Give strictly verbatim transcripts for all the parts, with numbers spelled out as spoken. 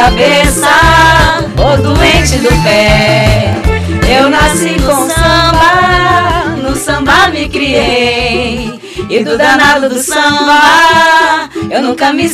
cabeça ou doente do pé. Eu nasci com samba, no samba me criei, e do danado do samba eu nunca me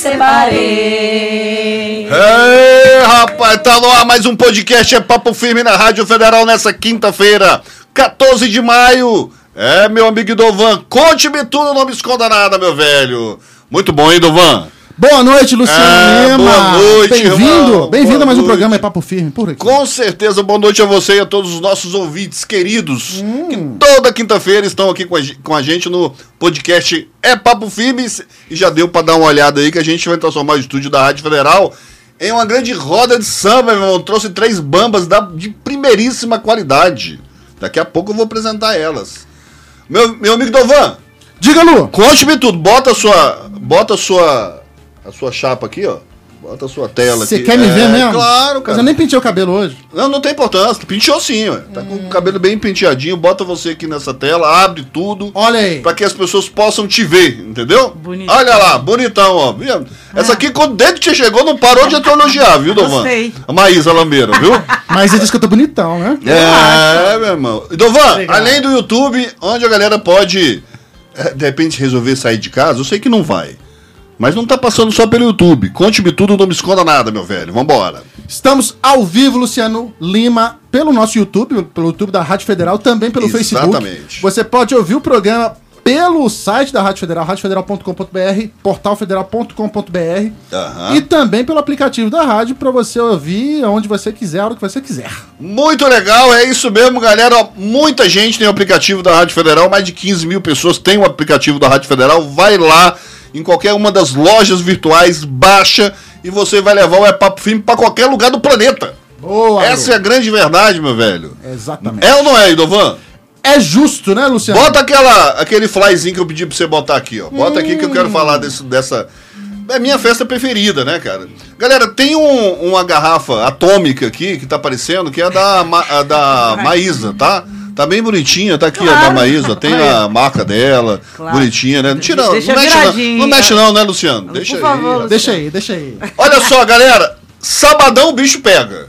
separei. Ei, rapaz, tá no ar mais um podcast, é Papo Firme na Rádio Federal nessa quinta-feira, quatorze de maio. É, meu amigo Dovan, conte-me tudo, não me esconda nada, meu velho. Muito bom, hein, Dovan? Boa noite, Luciano é, Lima. Boa noite, Bem-vindo. Bem-vindo a mais um noite. programa É Papo Firme, por aqui. Com certeza, boa noite a você e a todos os nossos ouvintes queridos, hum. que toda quinta-feira estão aqui com a, com a gente no podcast É Papo Firme. E já deu pra dar uma olhada aí que a gente vai transformar o estúdio da Rádio Federal em uma grande roda de samba, meu irmão. Trouxe três bambas da, de primeiríssima qualidade. Daqui a pouco eu vou apresentar elas. Meu, meu amigo Dovan. Diga, Lu. Conte-me tudo. Bota a sua... Bota a sua... A sua chapa aqui, ó. Bota a sua tela Cê aqui. Você quer me é, ver mesmo? Claro, cara. Mas eu nem pentei o cabelo hoje. Não, não tem importância. Penteou sim, ué. Tá hum. com o cabelo bem penteadinho. Bota você aqui nessa tela, abre tudo. Olha aí. Pra que as pessoas possam te ver, entendeu? Bonitão. Olha lá, bonitão, ó. Essa aqui, quando desde que você chegou, não parou de te elogiar, viu, Dovan? Sei. A Maísa Lameira, viu? Mas ele disse que eu tô bonitão, né? É, meu irmão. Dovan, legal. Além do YouTube, onde a galera pode, de repente, resolver sair de casa, eu sei que não vai. Mas não tá passando só pelo YouTube. Conte-me tudo, não me esconda nada, meu velho. Vambora. Estamos ao vivo, Luciano Lima, pelo nosso YouTube, pelo YouTube da Rádio Federal, também pelo Exatamente. Facebook. Você pode ouvir o programa pelo site da Rádio Federal, rádio federal ponto com ponto b r, portal federal ponto com ponto b r, uhum. e também pelo aplicativo da rádio para você ouvir onde você quiser, a hora que você quiser. Muito legal, é isso mesmo, galera. Muita gente tem o aplicativo da Rádio Federal, mais de quinze mil pessoas têm o aplicativo da Rádio Federal. Vai lá em qualquer uma das lojas virtuais, baixa e você vai levar o É Papo Firme para qualquer lugar do planeta. Boa, Essa Lu. é a grande verdade, meu velho. Exatamente. É ou não é, Dovan? É justo, né, Luciano? Bota aquela, aquele flyzinho que eu pedi pra você botar aqui, ó. Bota hum. aqui que eu quero falar desse, dessa... É minha festa preferida, né, cara? Galera, tem um, uma garrafa atômica aqui que tá aparecendo, que é da, a da Maísa, tá? Tá bem bonitinha, tá aqui, claro. Ó, da Maísa. Tem a marca dela, claro. Bonitinha, né? Não tira, não, não mexe não, não mexe não, né, Luciano? Deixa aí. Favor, Luciano. Deixa aí, deixa aí. Olha só, galera, sabadão o bicho pega.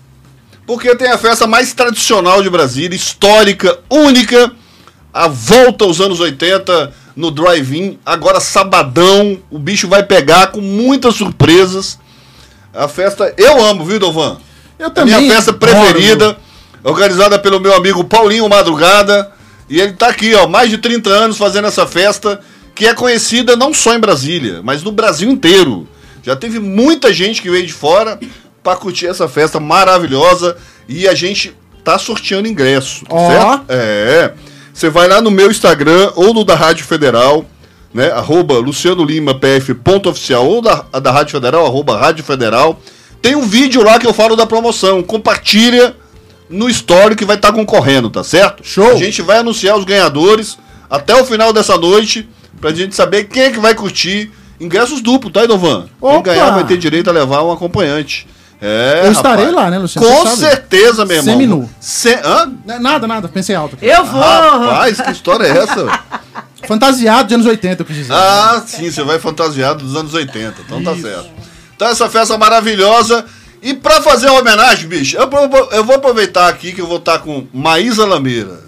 Porque tem a festa mais tradicional de Brasília, histórica, única, a volta aos anos oitenta no drive-in. Agora sabadão, o bicho vai pegar com muitas surpresas. A festa, eu amo, viu, Dovan? Eu também. A minha festa preferida, organizada pelo meu amigo Paulinho Madrugada. E ele tá aqui, ó, mais de trinta anos fazendo essa festa, que é conhecida não só em Brasília, mas no Brasil inteiro. Já teve muita gente que veio de fora para curtir essa festa maravilhosa e a gente tá sorteando ingresso, oh. certo? É, você vai lá no meu Instagram ou no da Rádio Federal, né, arroba Luciano Lima P F ponto oficial ou da, da Rádio Federal, arroba Rádio Federal. Tem um vídeo lá que eu falo da promoção, compartilha no story que vai estar tá concorrendo, tá certo? Show! A gente vai anunciar os ganhadores até o final dessa noite pra gente saber quem é que vai curtir. Ingressos duplos, tá, Dovan? Quem ganhar vai ter direito a levar um acompanhante. É, eu rapaz. estarei lá, né, Luciano? Com certeza, meu irmão. Seminu. Se... Hã? Nada, nada, pensei alto. Aqui. Eu vou! Rapaz, que história é essa? Fantasiado de anos oitenta, eu quis dizer. Ah, sim, você vai fantasiado dos anos oitenta, então Isso. Tá certo. Então essa festa maravilhosa. E pra fazer uma homenagem, bicho, eu, eu vou aproveitar aqui que eu vou estar com Maísa Lameira,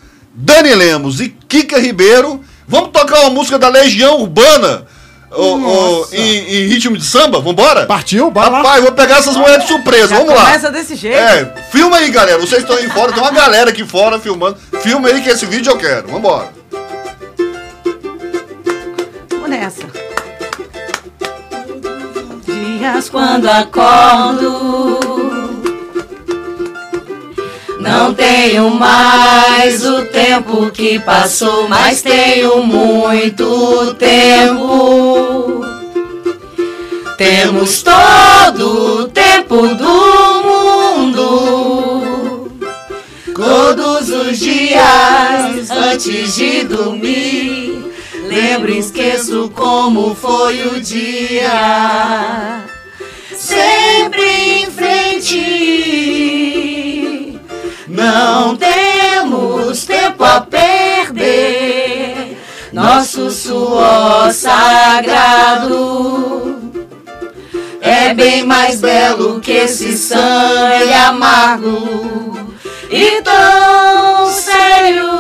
Dani Lemos e Kika Ribeiro. Vamos tocar uma música da Legião Urbana. O, o, em, em ritmo de samba, vambora? Partiu, bora lá. Rapaz, vou pegar essas mulheres de surpresa, Já vamos lá. Começa desse jeito. É, filma aí, galera, vocês estão aí fora, tem uma galera aqui fora filmando. Filma aí que esse vídeo eu quero, vambora. Vamos nessa. Dias quando acordo, não tenho mais o tempo que passou, mas tenho muito tempo. Temos todo o tempo do mundo, todos os dias antes de dormir. Lembro e esqueço como foi o dia, sempre em frente. Não temos tempo a perder, nosso suor sagrado é é bem mais belo que esse sangue amargo e tão sério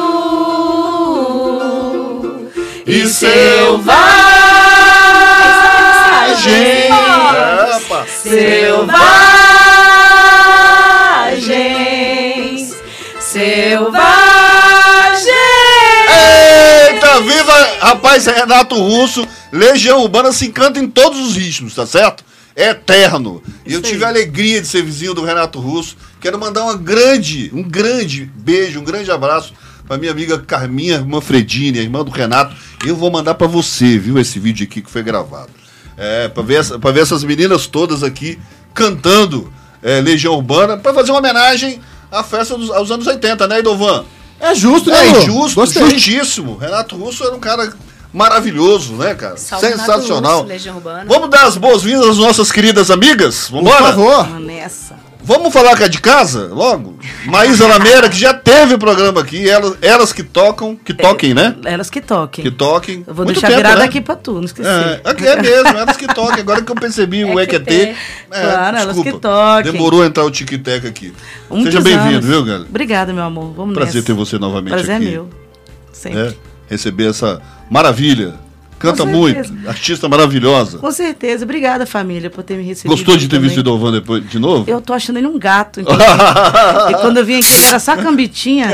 e selvagem, selvagens, selvagens. Eita, viva, rapaz, Renato Russo, Legião Urbana se encanta em todos os ritmos, tá certo? É eterno. E eu tive a alegria de ser vizinho do Renato Russo. Quero mandar uma grande, um grande beijo, um grande abraço pra minha amiga Carminha, irmã Fredine, a irmã do Renato. Eu vou mandar pra você, viu, esse vídeo aqui que foi gravado. É, pra ver, essa, pra ver essas meninas todas aqui cantando é, Legião Urbana, pra fazer uma homenagem à festa dos, aos anos oitenta, né, Idovan? É justo, né? É justo, Gostei. justíssimo. Renato Russo era um cara maravilhoso, né, cara? Salve sensacional. Russo, Legião Urbana. Vamos dar as boas-vindas às nossas queridas amigas? Vamos embora? Por favor. Vamos nessa. Vamos falar com a de casa, logo? Maísa Lameira, que já teve programa aqui, elas, elas que tocam, que toquem, né? Elas que toquem. Que toquem. Eu vou Muito deixar tempo, virada né? aqui pra tu, não esqueci. É, é mesmo, elas que toquem. Agora que eu percebi o E Q T. É, claro, elas desculpa, que toquem. Demorou a entrar o Tic-Tac aqui. Muitos Seja bem-vindo, anos. viu, galera? Obrigada, meu amor. Vamos Prazer nessa. ter você novamente Prazer aqui. é meu. Sempre. É, receber essa maravilha. Canta Com muito, certeza. artista maravilhosa. Com certeza. Obrigada, família, por ter me recebido. Gostou de ter também. visto o Idovan depois de novo? Eu tô achando ele um gato. Então, e quando eu vim aqui, ele era só a cambitinha.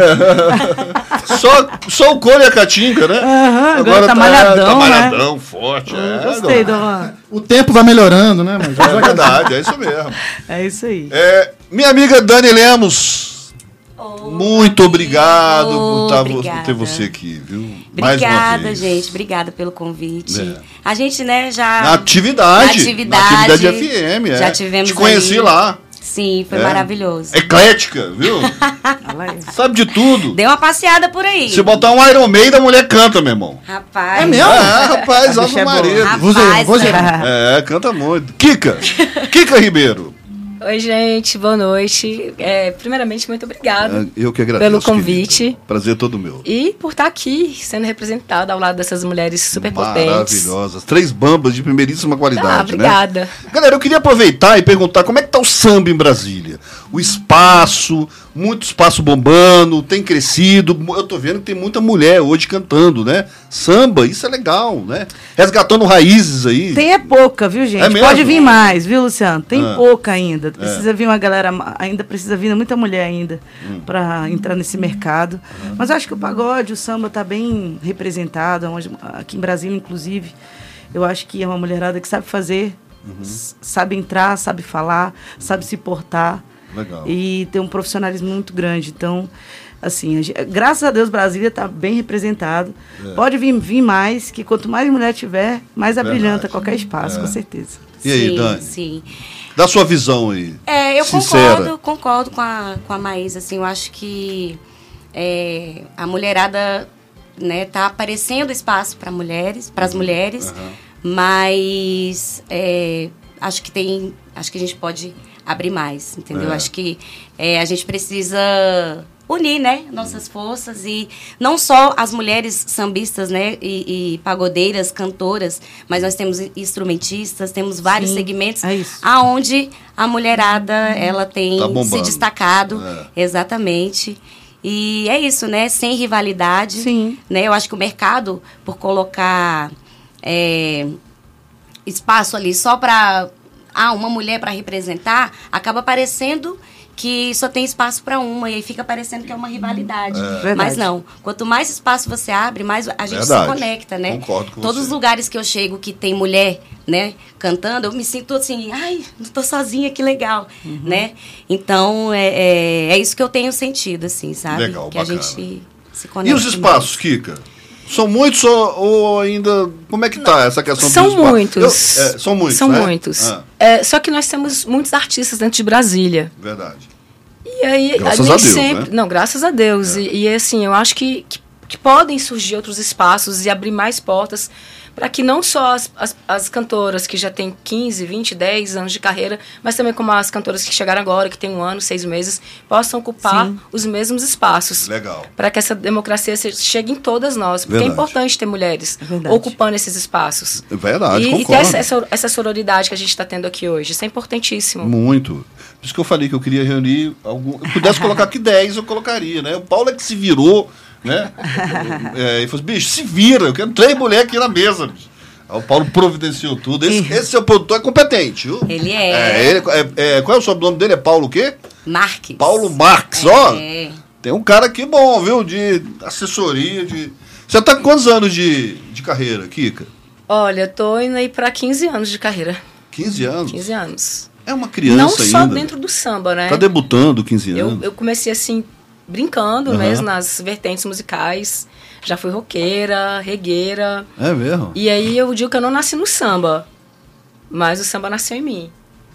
Só, só o couro e a catinga, né? Aham, agora tá malhadão, tá né? malhadão, forte. É, Gostei, agora. Idovan. O tempo vai melhorando, né? Mas É verdade, é isso mesmo. É isso aí. É, minha amiga Dani Lemos, Oh, muito amigo. obrigado por, tá, Obrigada. por ter você aqui, viu? Obrigada, gente. Obrigada pelo convite. É. A gente, né, já... Na atividade. Na atividade. Na atividade F M, é. Já tivemos Te conheci ali. lá. Sim, foi É. maravilhoso. Eclética, viu? Fala aí. Sabe de tudo. Dei uma passeada por aí. Se botar um Iron Maiden, a mulher canta, meu irmão. Rapaz. É mesmo? É, rapaz, A Ave bicha é boa. Maria. Rapaz, Vozeirão, vozeirão. É, canta muito. Kika. Kika Ribeiro. Oi, gente, boa noite. É, primeiramente, muito obrigada Eu que agradeço. pelo convite. Querida. Prazer todo meu. E por estar aqui, sendo representada ao lado dessas mulheres super potentes. Maravilhosas. Três bambas de primeiríssima qualidade, Ah, obrigada. né? Galera, eu queria aproveitar e perguntar como é que tá o samba em Brasília. O espaço, muito espaço bombando, tem crescido. Eu tô vendo que tem muita mulher hoje cantando, né? Samba, isso é legal, né? Resgatando raízes aí. Tem é pouca, viu, gente? É mesmo? Pode vir mais, viu, Luciano? Tem Ah. pouca ainda. Precisa vir uma galera, ainda precisa vir muita mulher ainda Hum. para entrar nesse mercado. Mas eu acho que o pagode, o samba tá bem representado, onde- aqui em Brasília, inclusive. Eu acho que é uma mulherada que sabe fazer, Uhum. s- sabe entrar, sabe falar, sabe se portar. Legal. E tem um profissionalismo muito grande. Então, assim, a gen- graças a Deus, Brasília está bem representado. Pode vir, vir mais, que quanto mais mulher tiver, mais Verdade. abrilhanta qualquer espaço, com certeza. E aí, sim, Dani? Sim. Dá sua visão aí. É, eu Sincera. concordo, concordo com a, com a Maísa, assim, eu acho que é, a mulherada, né, tá aparecendo espaço para mulheres, para as mulheres, mas é, acho que tem, acho que a gente pode abrir mais, entendeu? É. Acho que é, a gente precisa unir, né, nossas forças e não só as mulheres sambistas, né, e, e pagodeiras, cantoras, mas nós temos instrumentistas, temos vários Sim, segmentos é isso. aonde a mulherada ela tem Tá se bombando. destacado, É. exatamente. E é isso, né, sem rivalidade, Sim. né? Eu acho que o mercado por colocar é, espaço ali só para ah, uma mulher para representar, acaba parecendo que só tem espaço para uma, e aí fica parecendo que é uma rivalidade. Verdade. Mas não. Quanto mais espaço você abre, mais a gente Verdade. se conecta, né? Concordo com Todos você. os lugares que eu chego que tem mulher, né, cantando, eu me sinto assim, ai, não tô sozinha, que legal, né? Então, é, é, é isso que eu tenho sentido, assim, sabe? Legal, que bacana. a gente se E conecta. os espaços, Kika? São muitos ou, ou ainda... Como é que tá essa questão São dos espaços? muitos. Eu- é, são muitos, São né? muitos. Ah, É, só que nós temos muitos artistas dentro de Brasília. verdade. E aí, Graças nem a Deus, sempre. né? Não, graças a Deus. E, e, assim, eu acho que, que, que podem surgir outros espaços e abrir mais portas para que não só as, as, as cantoras que já têm quinze, vinte, dez anos de carreira, mas também como as cantoras que chegaram agora, que têm um ano, seis meses, possam ocupar Sim. os mesmos espaços. Legal. Para que essa democracia chegue em todas nós. Porque Verdade. é importante ter mulheres é ocupando esses espaços. É verdade, e, concordo. E ter essa, essa, essa sororidade que a gente está tendo aqui hoje. Isso é importantíssimo. Muito. Por isso que eu falei que eu queria reunir algum... Eu pudesse colocar aqui dez, eu colocaria, né? O Paulo é que se virou, né? É, e falou assim, bicho, se vira, eu quero três mulheres aqui na mesa, bicho. Aí o Paulo providenciou tudo. Esse, esse seu produtor é competente, viu? Ele é. é, ele, é, é qual é o sobrenome dele? É Paulo o quê? Marques. Paulo Marques, é. ó. Tem um cara aqui bom, viu? De assessoria, de... Você tá com quantos anos de, de carreira, Kika? Olha, eu tô indo aí pra quinze anos de carreira. quinze anos? quinze anos. É uma criança Não ainda. só dentro do samba, né? Tá debutando quinze anos. Eu, eu comecei assim, brincando uhum. mesmo nas vertentes musicais. Já fui roqueira, regueira. É mesmo? E aí eu digo que eu não nasci no samba, mas o samba nasceu em mim.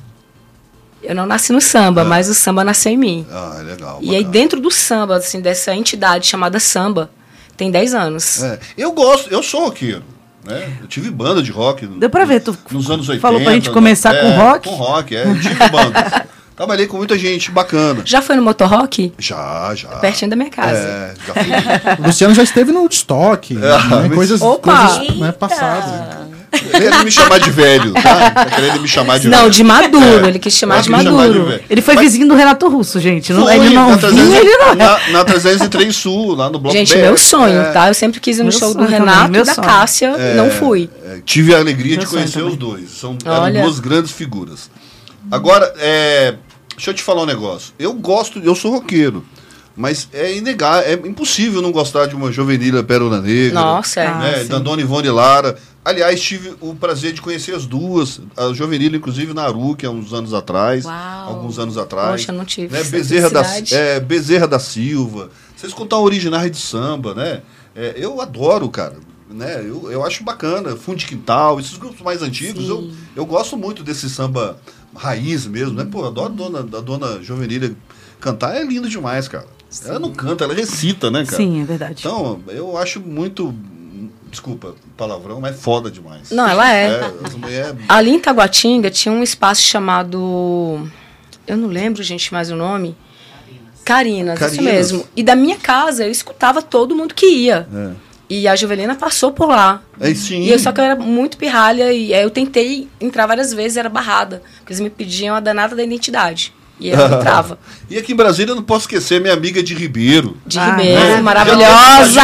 Eu não nasci no samba, é. mas o samba nasceu em mim. Ah, legal. E bacana. aí dentro do samba, assim, dessa entidade chamada samba, tem dez anos. É. Eu gosto, eu sou roqueiro. Né? Eu tive banda de rock. Deu pra ver, tu nos anos oitenta. Falou pra gente começar é, com rock? Com rock, é. Eu tive banda. Trabalhei com muita gente bacana. Já foi no Motorrock? Já, já. Pertinho da minha casa. É, já fui. O Luciano já esteve no Woodstock. É, né? Coisas, coisas né, passadas. Querendo me chamar de velho, tá? Tá querendo me chamar de não, velho. de maduro. É. Ele quis chamar Pode de me chamar maduro. de ele foi Mas... vizinho do Renato Russo, gente. Não, Foi, ele não na vinha, trezentos, ele não... Na, na trezentos e três Sul, lá no Bloco Gente, B. meu sonho, é. tá? Eu sempre quis ir no Meu show do sonho Renato também, meu e da sonho. Cássia. É, não fui. É, tive a alegria Meu de conhecer sonho os também. dois. São, Olha. eram duas grandes figuras. Agora, é, deixa eu te falar um negócio. Eu gosto, eu sou roqueiro. Mas é inegável, é impossível não gostar de uma Jovenila Pérola Negra. Nossa, é. Né, Ah, da Dona Ivone Lara. Aliás, tive o prazer de conhecer as duas. A Jovenila, inclusive, na Aruque, há uns anos atrás. Uau. Alguns anos atrás. Poxa, não tive né, essa Bezerra, da, felicidade. é, Bezerra da Silva. Vocês contam originais de samba, né? É, eu adoro, cara. Né? Eu, eu acho bacana. Fundo de Quintal, esses grupos mais antigos. Eu, eu gosto muito desse samba raiz mesmo, né? Pô, eu adoro a dona, a dona Jovenila cantar. É lindo demais, cara. Sim. Ela não canta, ela recita, né, cara? Sim, é verdade. Então, eu acho muito... Desculpa, palavrão, mas é foda demais. Não, ela é. é as mulher... Ali em Taguatinga tinha um espaço chamado... Eu não lembro, gente, mais o nome. Carinas, Carinas. isso mesmo. E da minha casa eu escutava todo mundo que ia. É. E a Jovelina passou por lá. É, sim. E eu, só que eu era muito pirralha e aí eu tentei entrar várias vezes, era barrada. Porque eles me pediam a danada da identidade. E eu entrava. E aqui em Brasília eu não posso esquecer minha amiga de Ribeiro. De Ah, Ribeiro, né? maravilhosa!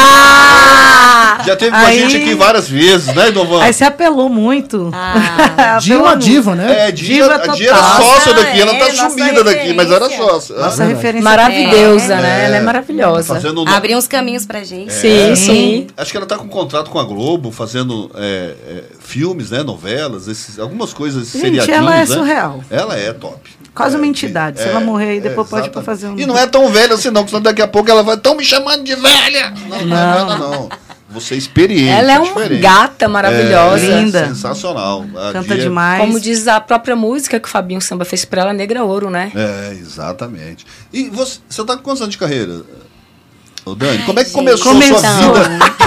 Já teve com Aí- a gente aqui várias vezes, né, Dovan? Aí você apelou muito. Ah, Dia uma diva, né? É, Dia, Diva a Dia era total. sócia daqui, ela É, tá nossa sumida daqui, mas era referência. sócia. Nossa Ah, referência. Maravilhosa, É. né? Ela é maravilhosa. fazendo um- Abriu uns caminhos pra gente. Sim, sim. Acho que ela tá com contrato com a Globo, fazendo é, é, filmes, né, novelas, esses, algumas coisas, Gente, seriadinhos, ela é né? surreal. Ela é top. Quase É, uma entidade. Se ela morrer aí, depois pode ir pra exatamente. fazer um- E não é tão velha assim não, porque senão daqui a pouco ela vai, estão me chamando de velha. Não, não, é velha, não. Você é experiente. Ela é uma diferente. gata maravilhosa. É, Linda. sensacional. A Canta Dia- demais. Como diz a própria música que o Fabinho Samba fez pra ela, Negra Ouro, né? É, exatamente. E você, você tá com quantos anos de carreira? Ô, Dani, Ai, como é que gente. começou, Começou. a sua vida?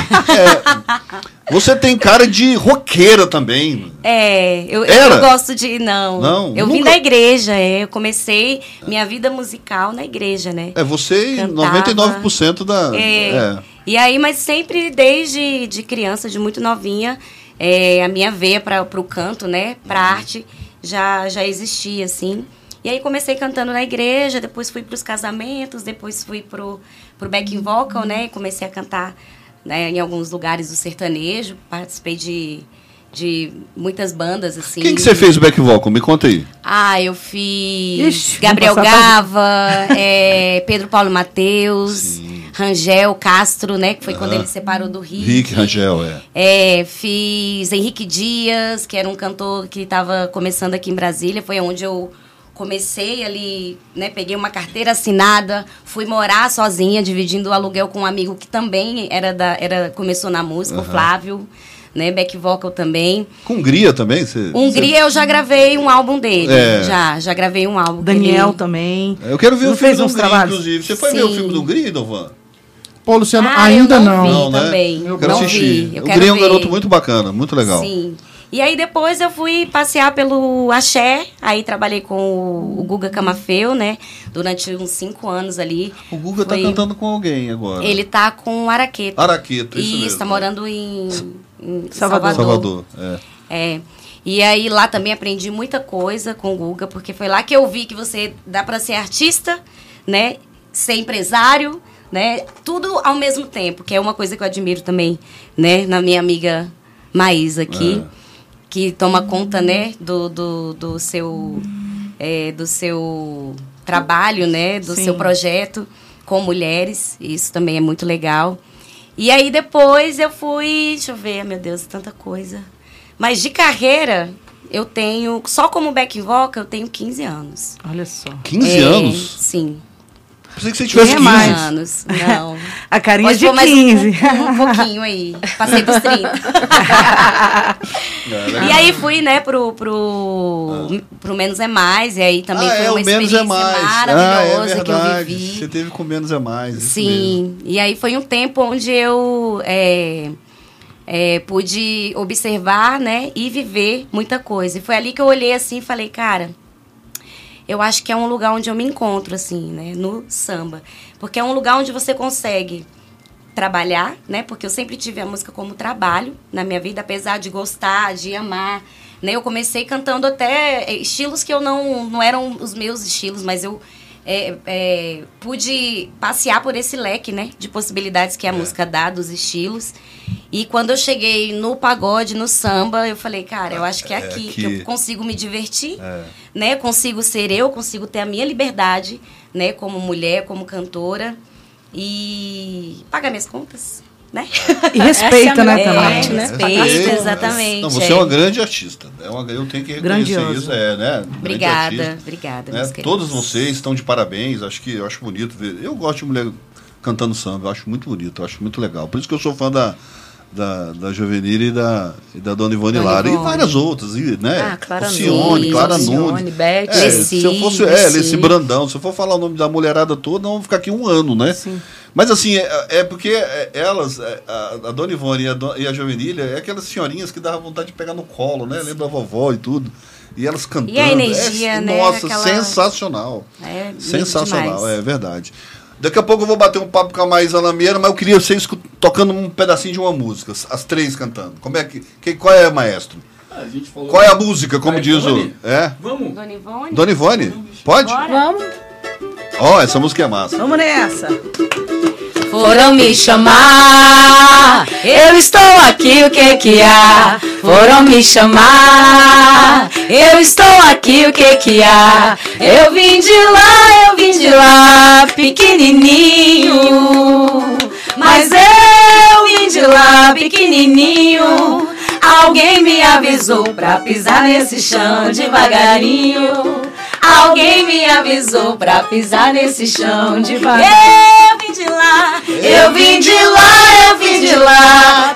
É, você tem cara de roqueira também. É, eu, Era? eu gosto de. Não. Não, eu vim nunca- da igreja, é, eu comecei minha vida musical na igreja, né? É, você e Cantava. noventa e nove por cento da... É. é. E aí, mas sempre desde de criança, de muito novinha, é, a minha veia para o canto, né, para arte, já, já existia, assim. E aí comecei cantando na igreja, depois fui para os casamentos, depois fui pro, pro backing vocal, né, comecei a cantar, né, em alguns lugares do sertanejo, participei de, de muitas bandas, assim. Quem que você fez o back vocal? Me conta aí. Ah, eu fiz Ixi, Gabriel vamos passar Gava, é, Pedro Paulo Mateus, Sim. Rangel Castro, né? Que foi quando Aham. ele separou do Rick. Rick Rangel, é. É, fiz Henrique Dias, que era um cantor que estava começando aqui em Brasília. Foi onde eu comecei ali, né? Peguei uma carteira assinada, fui morar sozinha, dividindo o aluguel com um amigo que também era da, era, começou na música, o Flávio. Né, back vocal também. Com Hungria também? Você, Hungria eu já gravei um álbum dele. É. Já, já gravei um álbum. Daniel Ele- também. você... Eu quero ver Não o filme fez do uns Hungria, trabalhos? inclusive. Você foi Sim. ver o filme do Hungria, Dovan? Pô, Luciano, Ah, ainda eu não. Vi Não, né? também. Eu quero não assistir. Vi. Eu o quero Green é um ver. garoto muito bacana, muito legal. Sim. E aí depois eu fui passear pelo Axé, aí trabalhei com o, o Guga Camafeu, né? Durante uns cinco anos ali. O Guga Foi- tá cantando com alguém agora. Ele tá com o Araqueto. Araqueto, isso Isso, mesmo. tá morando em, em Salvador. Salvador, é. É. E aí lá também aprendi muita coisa com o Guga, porque foi lá que eu vi que você dá para ser artista, né? Ser empresário, né? Tudo ao mesmo tempo, que é uma coisa que eu admiro também, né? Na minha amiga Maísa aqui, É. que toma conta, né? Do, do, do seu é, do seu trabalho, né? Do Sim. seu projeto com mulheres. Isso também é muito legal. E aí depois eu fui, deixa eu ver, meu Deus, tanta coisa. Mas de carreira, eu tenho, só como back vocal, eu tenho quinze anos. Olha só. quinze É, anos? Sim. Pensei que você tivesse Quem é quinze. mais? anos. Não. A carinha Pode de pôr mais quinze. Um, um pouquinho aí. Passei dos trinta. E aí fui, né, pro, pro, pro Menos é Mais. E aí também ah, foi é, uma o Menos é experiência Mais. maravilhosa ah, é que eu verdade. vivi. Você teve com Menos é Mais. isso Sim. E aí foi um tempo onde eu é, é, pude observar, né, e viver muita coisa. E foi ali que eu olhei assim e falei, cara, eu acho que é um lugar onde eu me encontro, assim, né, no samba. Porque é um lugar onde você consegue trabalhar, né, porque eu sempre tive a música como trabalho na minha vida, apesar de gostar, de amar, né. Eu comecei cantando até estilos que eu não, não eram os meus estilos, mas eu é, é, pude passear por esse leque, né, de possibilidades que a música dá, dos estilos. E quando eu cheguei no pagode, no samba, eu falei, cara, eu acho que é aqui É que aqui. eu consigo me divertir, É. né, consigo ser eu, consigo ter a minha liberdade, né, como mulher, como cantora e pagar minhas contas, né? E respeita, Essa é a né, melhor também. parte, né? Respeita, É. exatamente. Não, você é uma grande artista. É uma, eu tenho que reconhecer Grandioso. isso. É, né? Grande Obrigada, artista, obrigada. né? meus queridos. Todos vocês estão de parabéns. Acho que eu acho bonito ver. Eu gosto de mulher cantando samba. Eu acho muito bonito. Eu acho muito legal. Por isso que eu sou fã da da, da Juvenile e da, e da Dona Ivone Dona Lara. Ivone. E várias outras, e, né? Ah, Clara Alcione, Nunes, Clara Alcione, Nunes. Beth. É, se eu Leci, fosse, é, Leci. Leci Brandão, se eu for falar o nome da mulherada toda, nós vamos ficar aqui um ano, né? Sim. Mas assim, é, é porque é, elas, é, a, a Dona Ivone e a, Do, e a Juvenile, é aquelas senhorinhas que dava vontade de pegar no colo, né? Lembra a vovó e tudo. E elas cantando. E a energia, é, né? Nossa, Aquela- sensacional. É lindo Sensacional, demais. é verdade. Daqui a pouco eu vou bater um papo com a Maísa Lameira, mas eu queria vocês escu- tocando um pedacinho de uma música, as três cantando. Como é que, que qual é, maestro? A gente falou... Qual é a música, como Vai, diz o... Ivone? É? Vamos. Dona Ivone? Dona Ivone? Pode? Bora. Vamos. Ó, essa música é massa. Vamos nessa. Foram me chamar, eu estou aqui, o que que há? Foram me chamar, eu estou aqui, o que que há? Eu vim de lá, eu vim de lá, pequenininho, mas eu vim de lá, pequenininho. Alguém me avisou pra pisar nesse chão devagarinho. Alguém me avisou pra pisar nesse chão devagarinho. Eu vim de lá, eu vim de lá, eu vim de lá,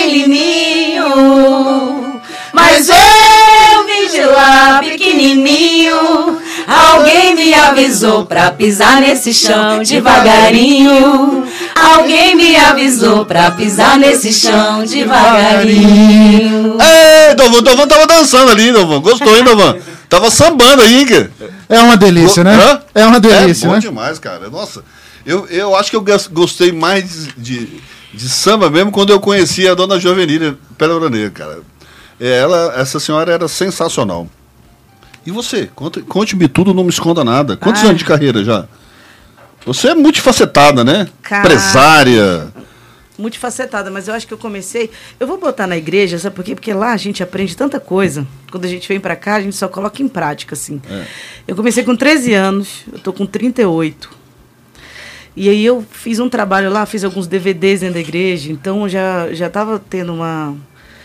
pequenininho. Mas eu vim de lá, pequenininho. Alguém me avisou pra pisar nesse chão devagarinho. Alguém me avisou pra pisar nesse chão devagarinho. Ei, Dovan, Dovan tava dançando ali, Dovan. Gostou, hein, Dovan? Tava sambando aí, cara. É uma delícia, né? Hã? É uma delícia, É bom né? demais, cara. Nossa, eu, eu acho que eu gas- gostei mais de, de samba mesmo quando eu conheci a Dona Juvenile Pedra Negra, cara. É, Ela, essa senhora era sensacional. E você? Conte- Conte-me tudo, não me esconda nada. Quantos Ah. anos de carreira já? Você é multifacetada, né? Cara. Empresária. Multifacetada, mas eu acho que eu comecei. Eu vou botar na igreja, sabe por quê? Porque lá a gente aprende tanta coisa. Quando a gente vem pra cá, a gente só coloca em prática, assim. É. Eu comecei com treze anos, eu tô com trinta e oito. E aí eu fiz um trabalho lá, fiz alguns D V Ds dentro da igreja, então eu já, já tava tendo uma.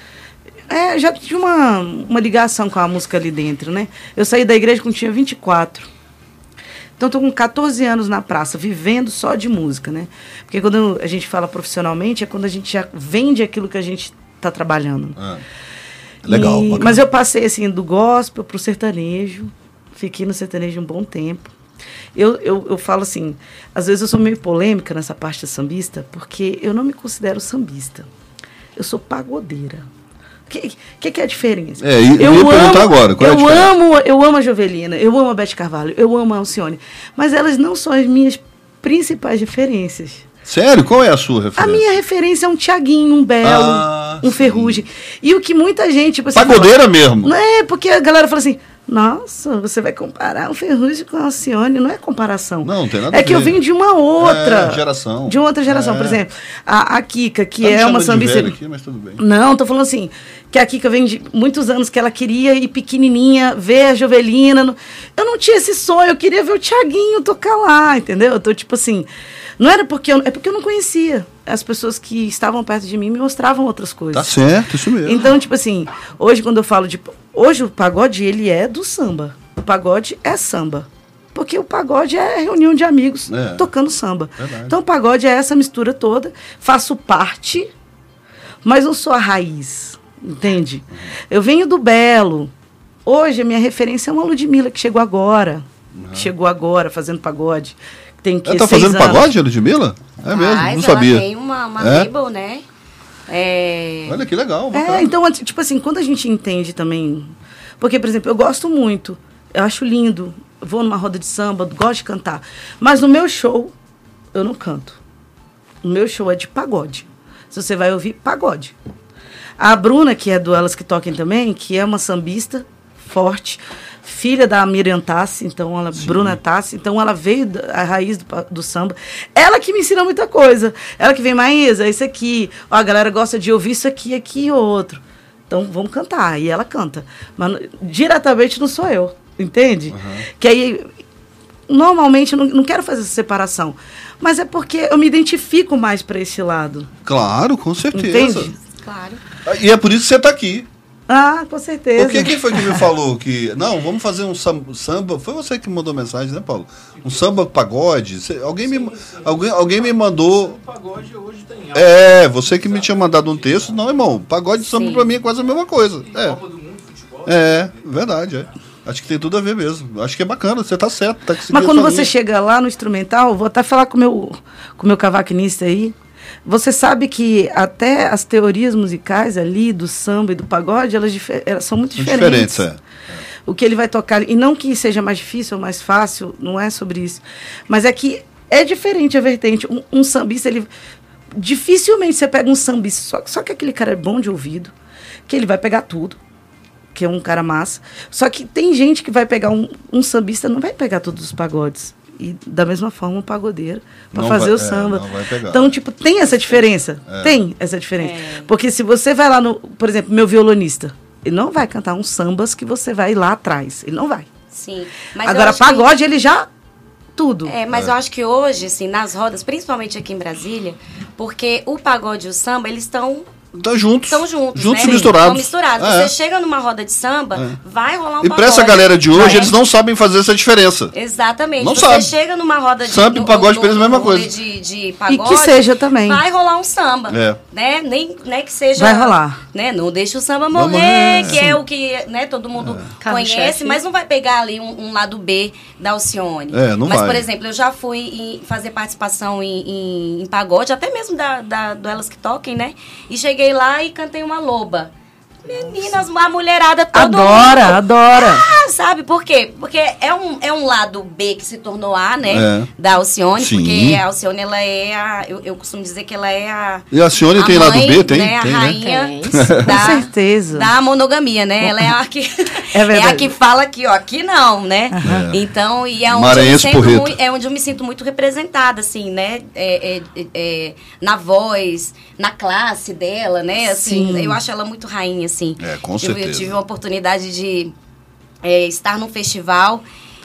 É, já tinha uma, uma ligação com a música ali dentro, né? Eu saí da igreja quando tinha vinte e quatro. Então, estou com catorze anos na praça, vivendo só de música, né? Porque quando a gente fala profissionalmente, é quando a gente já vende aquilo que a gente está trabalhando. Ah, legal. E- bacana. mas eu passei, assim, do gospel para o sertanejo. Fiquei no sertanejo um bom tempo. Eu, eu, eu falo assim, às vezes eu sou meio polêmica nessa parte de sambista, porque eu não me considero sambista. Eu sou pagodeira. O que, que, que é a diferença? É, eu, eu ia amo, perguntar agora, qual eu é a amo, eu amo a Jovelina, eu amo a Beth Carvalho, eu amo a Alcione, mas elas não são as minhas principais referências. Sério? Qual é a sua referência? A minha referência é um Thiaguinho, um Belo, ah, um sim. Ferrugem. E o que muita gente... Tipo, assim, pagodeira fala, mesmo. Não é, porque a galera fala assim, nossa, você vai comparar o Ferrugem com a Alcione. Não é comparação. Não, não tem nada é a ver. É que eu vim de uma outra... É, geração. De uma outra geração. É. Por exemplo, a, a Kika, que tá é uma sambista... aqui, mas tudo bem. Não, tô falando assim, que a Kika vem de muitos anos que ela queria ir pequenininha, ver a Jovelina. Eu não tinha esse sonho, eu queria ver o Thiaguinho tocar lá, entendeu? Eu tô tipo assim... Não era porque eu, é porque eu não conhecia. As pessoas que estavam perto de mim me mostravam outras coisas. Tá certo, isso mesmo. Então, tipo assim, hoje quando eu falo de... Hoje o pagode, ele é do samba. O pagode é samba. Porque o pagode é reunião de amigos é. tocando samba. Verdade. Então o pagode é essa mistura toda. Faço parte, mas não sou a raiz. Entende? Uhum. Eu venho do Belo. Hoje a minha referência é uma Ludmilla, que chegou agora. Uhum. Que chegou agora fazendo pagode. Tem que ela tá fazendo anos. Pagode, Ludmilla? É mesmo, Mas não sabia. Ela tem uma, uma é? label, né? É... Olha que legal. É, então, tipo assim, quando a gente entende também... Porque, por exemplo, eu gosto muito, eu acho lindo, vou numa roda de samba, gosto de cantar. Mas no meu show, eu não canto. O meu show é de pagode. Se você vai ouvir, pagode. A Bruna, que é do Elas Que Toquem também, que é uma sambista forte... filha da Miriam Tassi, então ela, Sim. Bruna Tassi, então ela veio da raiz do, do samba. Ela que me ensinou muita coisa. Ela que vem, Maísa, isso aqui. Ó, a galera gosta de ouvir isso aqui, aqui e outro. Então vamos cantar. E ela canta. Mas diretamente não sou eu, entende? Uhum. Que aí, normalmente, eu não, não quero fazer essa separação. Mas é porque eu me identifico mais para esse lado. Claro, com certeza. Entende? Claro. E é por isso que você está aqui. Ah, com certeza. Porque quem foi que me falou que... Não, vamos fazer um samba... Foi você que mandou mensagem, né, Paulo? Um samba pagode. Alguém me, alguém, alguém me mandou... O pagode hoje tem algo. É, você que me tinha mandado um texto. Não, irmão, pagode e samba pra mim é quase a mesma coisa. É, Copa do Mundo, futebol. É, verdade, é. Acho que tem tudo a ver mesmo. Acho que é bacana, você tá certo. Tá Mas quando você linha. chega lá no instrumental, vou até falar com o meu, com o meu cavaquinista aí, você sabe que até as teorias musicais ali do samba e do pagode, elas, elas são muito diferentes. Diferentes, é. O que ele vai tocar, e não que seja mais difícil ou mais fácil, não é sobre isso, mas é que é diferente a vertente. Um, um sambista, ele dificilmente você pega um sambista, só, só que aquele cara é bom de ouvido, que ele vai pegar tudo, que é um cara massa. Só que tem gente que vai pegar um, um sambista, não vai pegar todos os pagodes. E da mesma forma um pagodeiro para fazer vai, o samba. É, não vai pegar. Então, tipo, tem essa diferença. É. Tem essa diferença. É. Porque se você vai lá no... Por exemplo, meu violonista, ele não vai cantar uns sambas que você vai lá atrás. Ele não vai. Sim. Mas agora, pagode, que... ele já... Tudo. É, mas é. eu acho que hoje, assim, nas rodas, principalmente aqui em Brasília, porque o pagode e o samba, eles estão... Estão juntos. Estão juntos, juntos né? e misturados. Estão misturados. É. Você chega numa roda de samba, é. vai rolar um E pagode. pra essa galera de hoje, é. eles não sabem fazer essa diferença. Exatamente. Não você sabe. chega numa roda de... Samba e pagode pra eles é a mesma coisa. De, de pagode, e que seja também. Vai rolar um samba. É. Né? Nem, nem que seja... Vai rolar. Né? Não deixa o samba morrer, morrer. que é. é o que, né, todo mundo é. conhece, mas não vai pegar ali um, um lado B da Alcione. É, não mas, vai. por exemplo, eu já fui em fazer participação em, em, em pagode, até mesmo da, da, do Elas Que Toquem, né? E cheguei lá e cantei uma loba. Meninas, a mulherada todo adora, mundo. adora. Ah, sabe por quê? Porque é um, é um lado B que se tornou A, né? É. Da Alcione, Sim. porque a Alcione, ela é a... Eu, eu costumo dizer que ela é a... E a Alcione tem mãe, lado B? Tem, né? tem, a rainha né? da, com certeza. Da monogamia, né? Ela é a que... É, é a que fala aqui, ó, aqui não, né? Uhum. Então, e é onde, eu me sinto muito, é onde eu me sinto muito representada, assim, né? É, é, é, na voz, na classe dela, né? Assim, Sim. eu acho ela muito rainha, assim. É, com eu, certeza. Eu tive uma oportunidade de é, estar num festival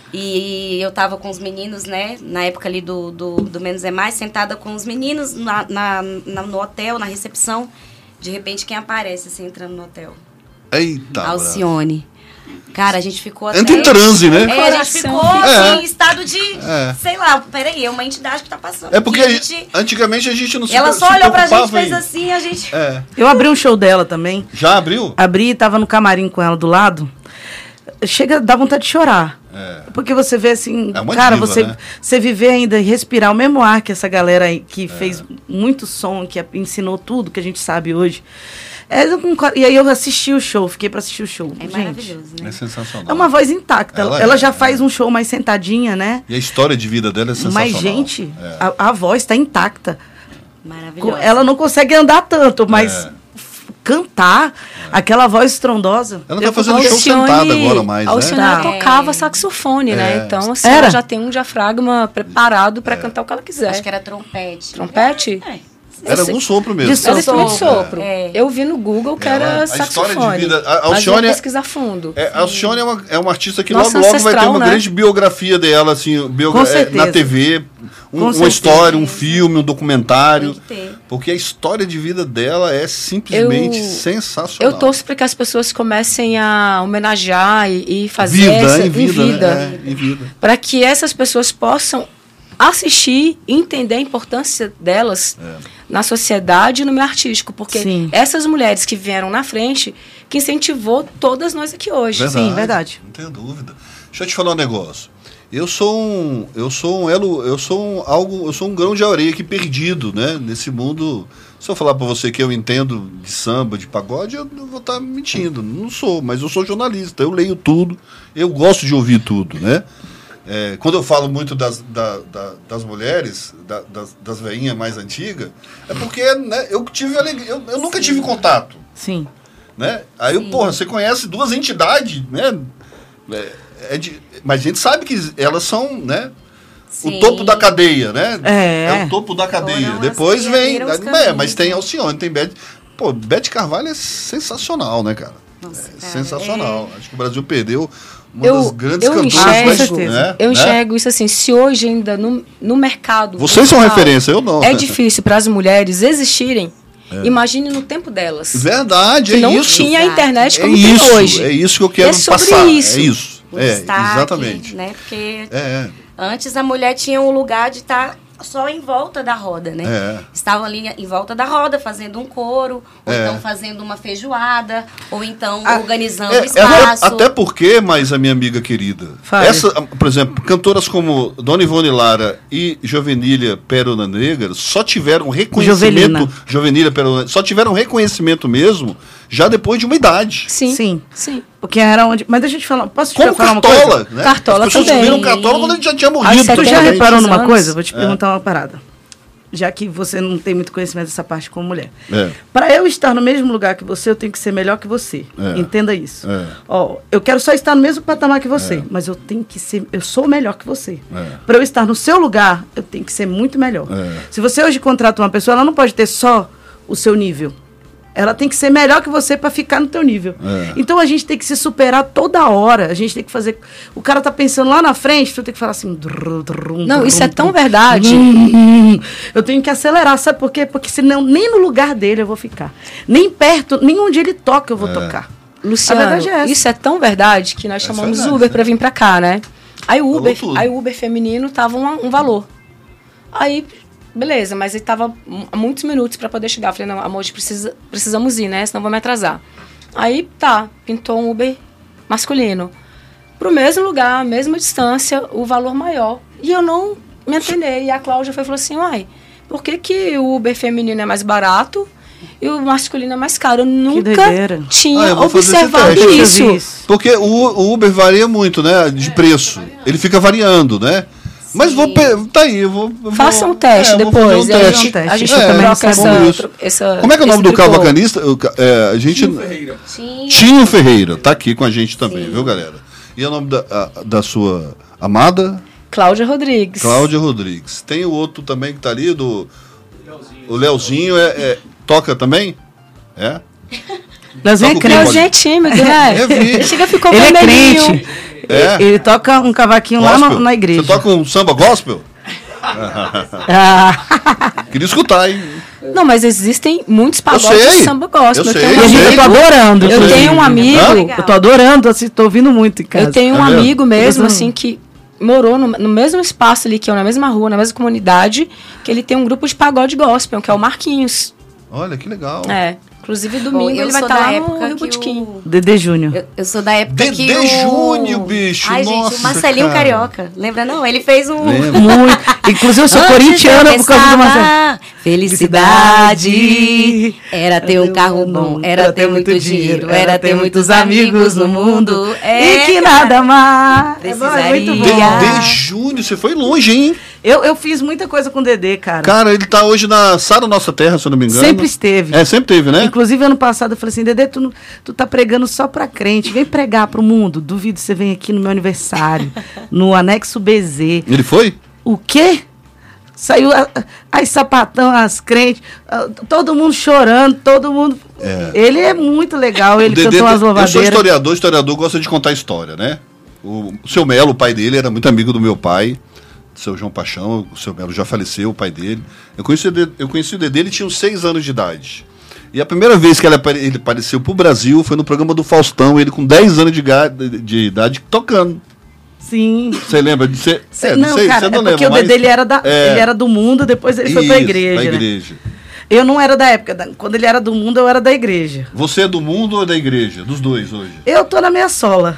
e eu tava com os meninos, né? Na época ali do, do, do Menos é Mais, sentada com os meninos na, na, na, no hotel, na recepção. De repente, quem aparece, assim, entrando no hotel? Eita, Alcione. Cara, a gente ficou até... Entra em transe, né? É, a gente ficou, assim, em estado de... É. Sei lá, peraí, é uma entidade que tá passando. É porque a gente, antigamente a gente não se ela só olhou pra gente, fez assim, a gente... É. Eu abri um show dela também. Já abriu? Abri, tava no camarim com ela do lado. Chega, dá vontade de chorar. É. Porque você vê assim, É uma cara, diva, você, né? você viver ainda e respirar o mesmo ar que essa galera aí, que é. fez muito som, que ensinou tudo que a gente sabe hoje. É, e aí eu assisti o show, fiquei pra assistir o show. É gente, maravilhoso, né? É sensacional. É uma voz intacta. Ela, Ela, ela é, já faz é. um show mais sentadinha, né? E a história de vida dela é sensacional. Mas, gente, é. a, a voz tá intacta. Maravilhoso. Ela não consegue andar tanto, mas É. cantar, é. aquela voz estrondosa. Ela tá Eu- fazendo a show Alcione- sentada agora mais, A né? Alcione Tá. ela tocava saxofone, É. né? Então, assim, Era? ela já tem um diafragma preparado para cantar o que ela quiser. Acho que era trompete. Trompete? É. Era algum sopro mesmo. De sopro. Era instrumento de sopro. É. Eu vi no Google que Ela- era a história de saxofone. vida- a mas Alcione vou é- pesquisar fundo. É, a Alcione é uma, é uma artista que Nossa, logo, logo vai ter ancestral, uma né? grande biografia dela, assim, biogra Com é, certeza. na T V, um- Com uma certeza. história, um filme, um documentário. Tem que ter. Porque a história de vida dela é simplesmente Eu- sensacional. Eu torço para que as pessoas comecem a homenagear e, e fazer vida, essa em vida, em vida. né? É, em vida. Para que essas pessoas possam assistir e entender a importância delas É. na sociedade e no meio artístico. Porque Sim. essas mulheres que vieram na frente, que incentivou todas nós aqui hoje. Sim, verdade. Não tenho dúvida. Deixa eu te falar um negócio. Eu sou um, eu sou um elo, eu sou um, algo, eu sou um grão de areia aqui perdido, né? Nesse mundo. Se eu falar para você que eu entendo de samba, de pagode, eu vou estar mentindo. Não sou, mas eu sou jornalista. Eu leio tudo. Eu gosto de ouvir tudo, né? É, quando eu falo muito das, da, da, das mulheres, da, das, das veinhas mais antigas, é porque, né, eu tive alegria, eu, eu nunca tive contato, Sim. né? Aí, eu, porra, você conhece duas entidades, né? É, é de, mas a gente sabe que elas são, né? Sim. O topo da cadeia, né? É. o topo da cadeia. Foram as Depois que vem. abriram os É, caminhos, mas tem né? Alcione, tem Beth. Pô, Beth Carvalho é sensacional, né, cara? Nossa, É cara, sensacional. Acho que o Brasil perdeu uma Eu- das grandes eu cantoras. enxergo- mas, Com certeza. né? Eu Né? enxergo isso assim, se hoje ainda no, no mercado... Vocês são musical referência, eu não. É difícil para as mulheres existirem, imagine no tempo delas. Verdade, Que é não isso. tinha a internet É como isso, tem hoje. é isso que eu quero É sobre passar. isso. É isso. O É, destaque, exatamente. né? Porque É, é. antes a mulher tinha um lugar de estar só em volta da roda, né? É. Estavam ali em volta da roda fazendo um coro, ou É. então fazendo uma feijoada, ou então Ah, organizando É, o é, espaço. até porque, mas a minha amiga querida, Fale. essa, por exemplo, cantoras como Dona Ivone Lara e Jovenília Pérola Negra só tiveram reconhecimento. Jovelina. Jovenília Pérola Negra, só tiveram reconhecimento mesmo já depois de uma idade. Sim, Sim. sim. Porque era onde. Mas deixa eu te falar. Posso te Como falar uma Cartola, coisa? né? Cartola As pessoas também. viram Cartola quando a gente já tinha Aos morrido. Tu já setenta reparou numa anos. coisa? Vou te É. perguntar uma parada. Já que você não tem muito conhecimento dessa parte como mulher. É. Para eu estar no mesmo lugar que você, eu tenho que ser melhor que você. É. Entenda isso. É. Ó, eu quero só estar no mesmo patamar que você, mas eu tenho que ser, eu sou melhor que você. É. Para eu estar no seu lugar, eu tenho que ser muito melhor. É. Se você hoje contrata uma pessoa, ela não pode ter só o seu nível. Ela tem que ser melhor que você para ficar no teu nível. É. Então a gente tem que se superar toda hora. A gente tem que fazer. O cara tá pensando lá na frente, tu tem que falar assim. Drum, drum, Não, drum, isso é drum. tão verdade. Hum, eu tenho que acelerar, sabe por quê? Porque senão nem no lugar dele eu vou ficar. Nem perto, nem onde ele toca eu vou tocar. Luciano, A verdade é essa. isso é tão verdade que nós chamamos verdade, Uber né? para vir para cá, né? Aí o Uber, tudo. aí o Uber feminino tava um, um valor. Aí, beleza, mas ele tava m- muitos minutos para poder chegar. Eu falei, não, amor, a gente precisa, precisamos ir, né? Senão eu vou me atrasar. Aí, tá, pintou um Uber masculino. Pro mesmo lugar, mesma distância, o valor maior. E eu não me atendei. E a Cláudia foi e falou assim, uai, por que que o Uber feminino é mais barato e o masculino é mais caro? Eu nunca doideira. Ah, tinha eu vou fazer esse observado teste. Deixa eu ver isso. isso. Porque o, o Uber varia muito, né? De preço. Ele fica variando, né? Mas vou. pe- Tá aí, eu vou. eu Faça vou- um teste é, eu vou depois. fazer e um aí a teste. gente, a gente É, troca essa, vamos isso. essa. Como é que é o nome esse do tricô. cavacanista? O ca- é, a gente. Ferreira. Tinha- Tinho Ferreira, tá aqui com a gente também, viu, galera? E é o nome da, a- da sua amada? Cláudia Rodrigues. Cláudia Rodrigues. Tem o outro também que tá ali, do. O Leozinho é, é- toca também? É? Leozinho é Toca o crente. Leozinho é tímido, né? Eu vi. Ele chega ficou Ele é vermelhinho. crente. É? Ele, ele toca um cavaquinho lá Gospel? no- na igreja. Você toca um samba gospel? Ah, Queria escutar, hein? Não, mas existem muitos pagodes sei. de samba gospel. Eu sei, tenho e um a gente, eu amigo, tô adorando. eu inclusive. tenho um amigo, Hã? Eu tô adorando, assim, tô ouvindo muito em casa. eu tenho um É mesmo? amigo mesmo, Tô assim, que morou no, no mesmo espaço ali, que eu, na mesma rua, na mesma comunidade, que ele tem um grupo de pagode gospel, que é o Marquinhos. Olha, que legal. É. Inclusive, domingo Bom, eu ele vai sou estar da lá época no Rio que Botequim. o- Dedê Júnior. Eu, eu sou da época que Dedê o... Júnior, bicho, Ai, gente, nossa, o Marcelinho cara. Carioca. Lembra, não? Ele fez um... Lembro. Muito. Inclusive, eu sou Antes corintiana eu por causa do Marcelo. pensava, Felicidade era ter um carro bom, era ter muito dinheiro, era ter muitos amigos no mundo. É, E que cara. nada mais. Precisaria. É muito bom. Dedê Júnior, você foi longe, hein? Eu, eu fiz muita coisa com o Dedê, cara. Cara, ele tá hoje na Sara Nossa Terra, se eu não me engano. Sempre esteve. É, sempre teve, né? Inclusive, ano passado, eu falei assim, Dedê, tu, não- tu tá pregando só pra crente, vem pregar pro mundo. Duvido você vem aqui no meu aniversário, no anexo B Z. Ele foi? O quê? Saiu a- as sapatão, as crentes, ah, todo mundo chorando, todo mundo... Ele é muito legal, ele O Dedê cantou umas tem- eu sou louvadeiras. historiador, historiador gosta de contar história, né? O, o seu Melo, o pai dele, era muito amigo do meu pai, seu João Paixão. O seu Melo já faleceu, o pai dele. Eu conheci, o Dedê- eu conheci o Dedê, ele tinha uns seis anos de idade. E a primeira vez que ele, apare- ele apareceu pro Brasil foi no programa do Faustão, ele com dez anos de, ga- de- de idade, tocando. Sim. Você lembra de ser? Cê- não, sei, cara, você não é porque lembra, o Dedê mas- ele era, da, É. ele era do mundo, depois ele foi pra Isso, igreja, da né? igreja. Eu não era da época, da- quando ele era do mundo, eu era da igreja. Você é do mundo ou é da igreja? Dos dois hoje. Eu tô na minha sola.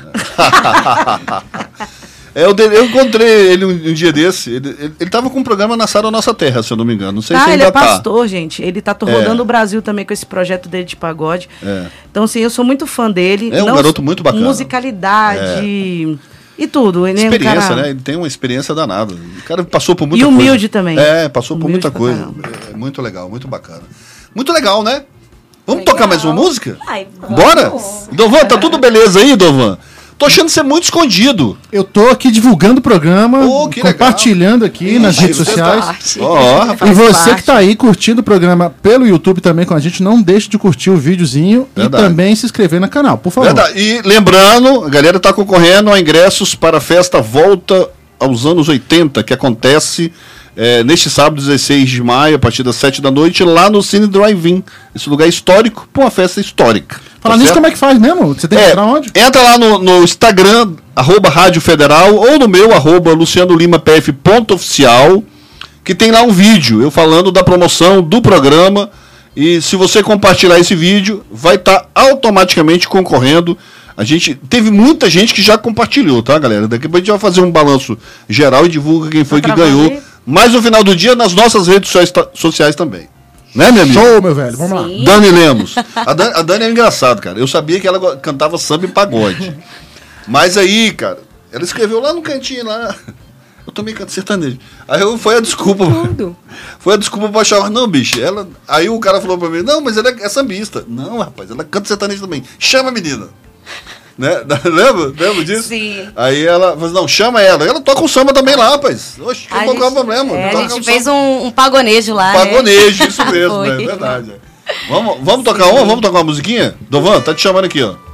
É, eu, eu encontrei ele um, um dia desse. Ele, ele, ele tava com um programa na Sara Nossa Terra, se eu não me engano. Não sei se Ah, ele ainda é tá. pastor, gente. Ele tá to- É. rodando o Brasil também com esse projeto dele de pagode. É. Então, assim, eu sou muito fã dele. É um Não garoto só- muito bacana. Musicalidade e tudo. Ele é um Experiência, cara- né? Ele tem uma experiência danada. O cara passou por muita E coisa. humilde também. É, passou por Humilde muita pra coisa. caramba. É muito legal, muito bacana. Muito legal, né? Vamos Legal. tocar mais uma música? Ai, Bora? vamos. Dovan, tá tudo beleza aí, Dovan? Tô achando você muito escondido. Eu tô aqui divulgando o programa, Oh, que compartilhando aqui Isso, nas redes você sociais. tá- Ó, rapaz. E você parte. que tá aí curtindo o programa pelo YouTube também com a gente, não deixe de curtir o videozinho Verdade. e também se inscrever no canal, por favor. Verdade. E lembrando, a galera tá concorrendo a ingressos para a festa Volta aos Anos oitenta, que acontece é, neste sábado, dezesseis de maio, a partir das sete da noite, lá no Cine Drive-In. Esse lugar histórico, para uma festa histórica. Falar Tá nisso, certo? como é que faz mesmo? Você tem que É, entrar onde? entra lá no, no Instagram, arroba Rádio Federal, ou no meu, arroba Luciano Lima P F ponto oficial, que tem lá um vídeo, eu falando da promoção do programa, e se você compartilhar esse vídeo, vai estar automaticamente concorrendo. A gente teve muita gente que já compartilhou, tá, galera? Daqui a pouco a gente vai fazer um balanço geral e divulga quem foi Tá que travando ganhou. aí? Mas no final do dia, nas nossas redes sociais, sociais também. Né, minha amiga? Show, meu velho, vamos lá. Sim. Dani Lemos. A Dani, a Dani é engraçado, cara. Eu sabia que ela go- cantava samba e pagode. Mas aí, cara, ela escreveu lá no cantinho lá. Eu também canto sertanejo. Aí eu, foi a desculpa. Tudo. Foi a desculpa pra achar. Não, bicho, ela. Aí o cara falou pra mim, não, mas ela é, é sambista. Não, rapaz, ela canta sertanejo também. Chama a menina. Né? Lembra? Lembra disso? Sim. Aí ela falou, não, chama ela. Ela toca o samba também lá, rapaz. Oxe, A qual é o gente- problema? é, a Toca gente o fez samba. um, um pagonejo lá, Pagonejo, né? isso mesmo, Foi. é verdade. Vamos, vamos tocar uma? Vamos tocar uma musiquinha? Dovan, tá te chamando aqui, ó.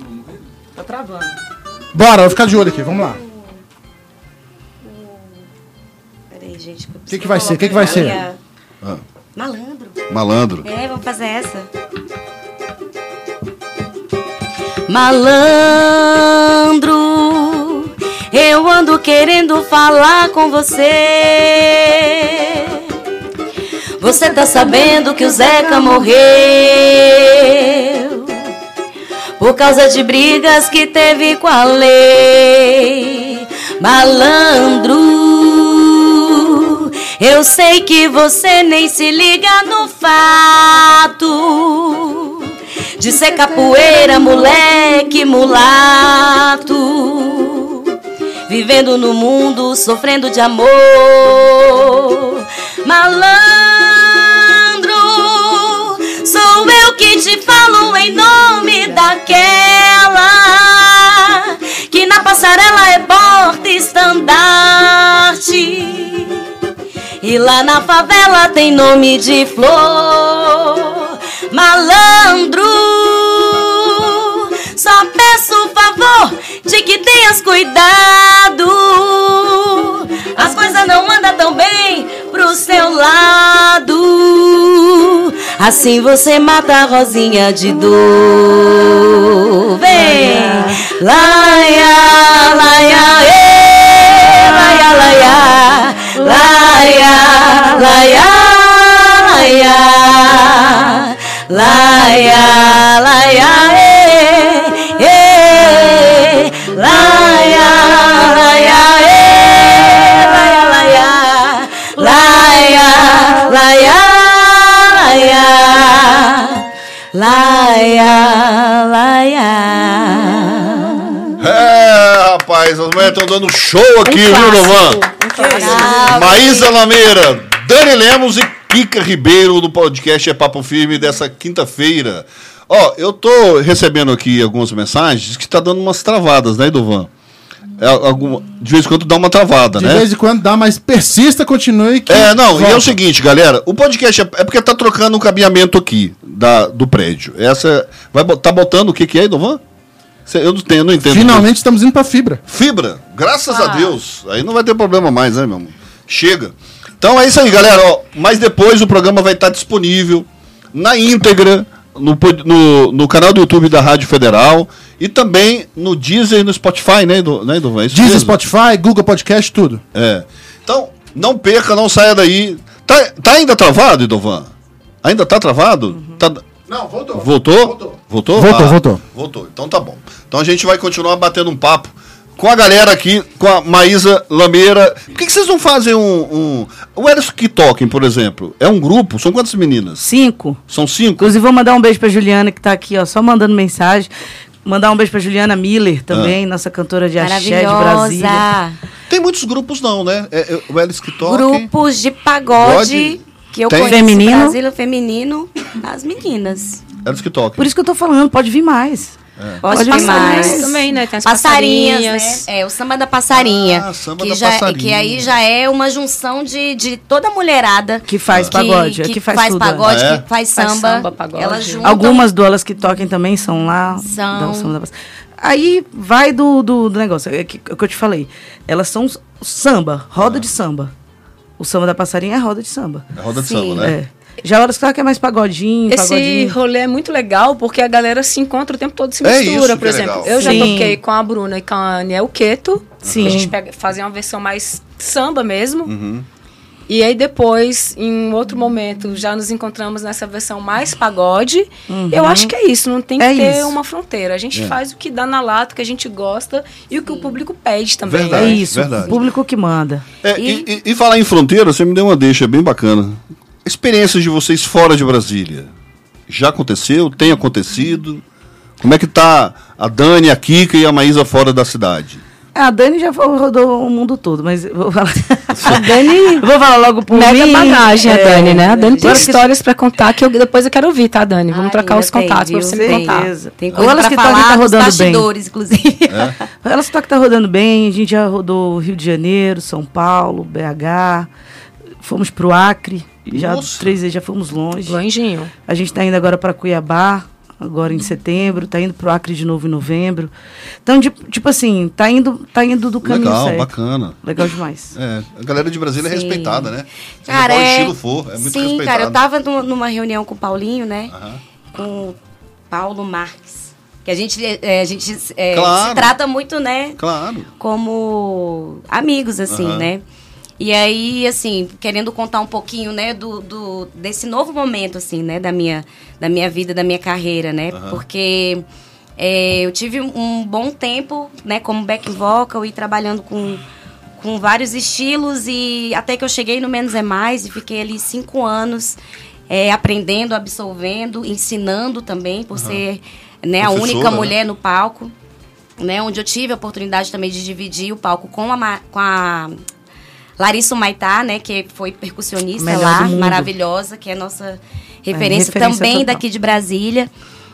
Tá travando. Bora, vou ficar de olho aqui, vamos lá. Peraí, gente. O que que vai ser? O que que vai ser? Ah. Malandro. Malandro. É, vamos fazer essa. Malandro, eu ando querendo falar com você. Você tá sabendo que o Zeca morreu por causa de brigas que teve com a lei. Malandro, eu sei que você nem se liga no fato de ser capoeira, moleque, mulato, vivendo no mundo, sofrendo de amor. Malandro, sou eu que te falo em nome daquela que na passarela é porta estandarte e lá na favela tem nome de flor. Malandro, só peço o favor de que tenhas cuidado. As coisas não andam tão bem pro seu lado. Assim você mata a rosinha de dor. Vem! Laia, laia, ê, laia, laia, laia, laia, laia, laia, Rapaz, as mulheres estão dando show aqui, Um viu, Dovan? Um clássico. Ah, Maísa Lameira, Dani Lemos e Kika Ribeiro do podcast É Papo Firme dessa quinta-feira. Ó, eu tô recebendo aqui algumas mensagens que tá dando umas travadas, né, Dovan? É, alguma, de vez em quando dá uma travada, De né? vez em quando dá, mas persista, continue. Que É, não, e é volta. o seguinte, galera, o podcast é, é porque tá trocando o cabeamento aqui da, do prédio. Essa, vai, bo- tá botando o que que é aí, Dovan? Cê- Eu não, tenho, eu não entendo. Finalmente estamos indo pra fibra. Fibra, graças Ah. a Deus. Aí não vai ter problema mais, né, meu amor? Chega. Então é isso aí, galera. Ó, mas depois o programa vai estar disponível na íntegra no, pod- no, no canal do YouTube da Rádio Federal e também no Deezer e no Spotify, né, do, né, Dovan? É isso Deezer, mesmo? Spotify, Google Podcast, tudo. É. Então, não perca, não saia daí. Tá, tá ainda travado, Idovan? Ainda tá travado? Tá... Não, voltou. Voltou? Voltou. Voltou? Voltou, Ah, voltou. Voltou. Então tá bom. Então a gente vai continuar batendo um papo com a galera aqui, com a Maísa Lameira. Por que, que vocês não fazem um... um... O Eros que Toquem, por exemplo, é um grupo? São quantas meninas? Cinco. São cinco? Inclusive, vou mandar um beijo pra Juliana, que tá aqui, ó, só mandando mensagem. Mandar um beijo pra Juliana Miller também, nossa cantora de axé de Brasília. maravilhosa. Tem muitos grupos não, né? É, é, o Eros que Toquem... Grupos de pagode Pagode? que eu Tem? conheço. Feminino? Brasília feminino, as meninas. Eros que Toquem. Por isso que eu tô falando, pode vir mais. Pode Pode vir passar mais. Também, né? Tem as Passarinhas, passarinhas. né? É, o samba da passarinha. Ah, samba que da já, passarinha. Que aí já é uma junção de, de toda a mulherada. Que faz pagode, que, que faz tudo, pagode, é. que faz Faz samba. samba, pagode. Elas juntam. Algumas duelas que toquem também são lá. São. da samba da- Aí vai do, do, do negócio, é que- é o que eu te falei. Elas são s- samba, roda de samba. O samba da passarinha é roda de samba. É roda de Sim. samba, né? É. Já horas que toca é mais pagodinho, Esse pagodinho. rolê é muito legal porque a galera se encontra o tempo todo, se É mistura, isso por que é exemplo. legal. Eu já Sim. toquei com a Bruna e com a Aniel Queto. Sim. A gente pega, fazia uma versão mais samba mesmo. Uhum. E aí depois, em outro momento, já nos encontramos nessa versão mais pagode. Eu acho que é isso, não tem que É ter isso. uma fronteira. A gente É. faz o que dá na lata, o que a gente gosta e o que o público pede também. Verdade. É né? isso, verdade. o público que manda. É, E- e, e- e falar em fronteira, você me deu uma deixa bem bacana. Experiências de vocês fora de Brasília. Já aconteceu? Tem acontecido? Como é que tá a Dani, a Kika e a Maísa fora da cidade? A Dani já foi- rodou o mundo todo, mas eu vou falar. A Dani. Vou falar logo por Mega mim. bagagem, a É, Dani, né? A Dani tem Agora que- histórias pra contar que eu, depois eu quero ouvir, tá, Dani? Vamos Ai, trocar os ainda tem, contatos pra viu? você me Tem. contar. Certeza. Tem Ou coisa elas pra que tão aqui falar tá dos rodando bem. bastidores, inclusive. Ela só que tá rodando bem, a gente já rodou Rio de Janeiro, São Paulo, B H, fomos pro Acre, já Nossa. três vezes já fomos longe. Longinho. A gente tá indo agora para Cuiabá, agora em setembro, tá indo pro Acre de novo em novembro. Então, de- tipo assim, tá indo, tá indo do caminho Legal, certo. bacana. Legal demais. É, a galera de Brasília é Sim. respeitada, né? Seja Cara, qual é... estilo for, é muito Sim, respeitada. cara, eu tava numa- numa reunião com o Paulinho, né? Aham. Com o Paulo Marques. Que a gente, é, a gente é, Claro. se trata muito, né? Claro. Como amigos, assim, Aham. né? E aí, assim, querendo contar um pouquinho, né, do, do, desse novo momento, assim, né, da minha, da minha vida, da minha carreira, né? Aham. Porque é, eu tive um, um bom tempo, né, como back vocal e trabalhando com, com vários estilos e até que eu cheguei no Menos é Mais e fiquei ali cinco anos é, aprendendo, absorvendo, ensinando também, por ser, né, a Professora, única né? mulher no palco, né, onde eu tive a oportunidade também de dividir o palco com a, Ma- com a Larissa Humaitá, né, que foi percussionista Melhor lá, do mundo. maravilhosa, que é nossa referência, referência também total. daqui de Brasília.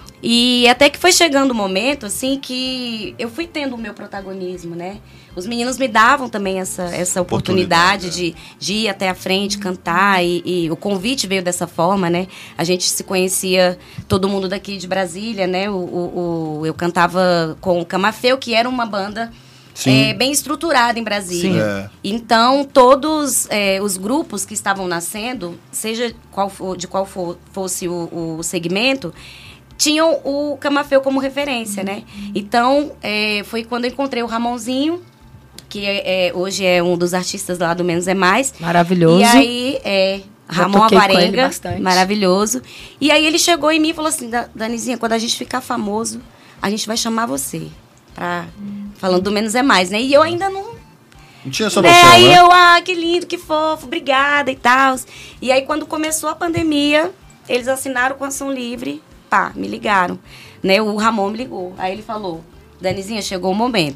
E até que foi chegando o momento, assim, que eu fui tendo o meu protagonismo, né? Os meninos me davam também essa, essa oportunidade, Oportunidade, de, de ir até a frente, cantar. E, e o convite veio dessa forma, né? A gente se conhecia, todo mundo daqui de Brasília, né? O, o, o- eu cantava com o Camafeu, que era uma banda Sim. é, bem estruturada em Brasília. Sim. É. Então, todos é, os grupos que estavam nascendo, seja qual for, de qual for, fosse o, o segmento, tinham o Camafeu como referência, né? Então, é, foi quando eu encontrei o Ramonzinho, que é, é, hoje é um dos artistas lá do Menos é Mais. Maravilhoso. E aí, é, Já Ramon toquei com ele Avarenga, bastante. maravilhoso. E aí ele chegou em mim e falou assim, "Da- Danizinha, quando a gente ficar famoso, a gente vai chamar você. Pra, falando do Menos é Mais, né? E eu ainda não... Não tinha essa Né? noção, Aí né? eu, ah, que lindo, que fofo, obrigada e tal. E aí, quando começou a pandemia, eles assinaram com ação livre, pá, me ligaram. Né? O Ramon me ligou. Aí ele falou, Danizinha, chegou o momento.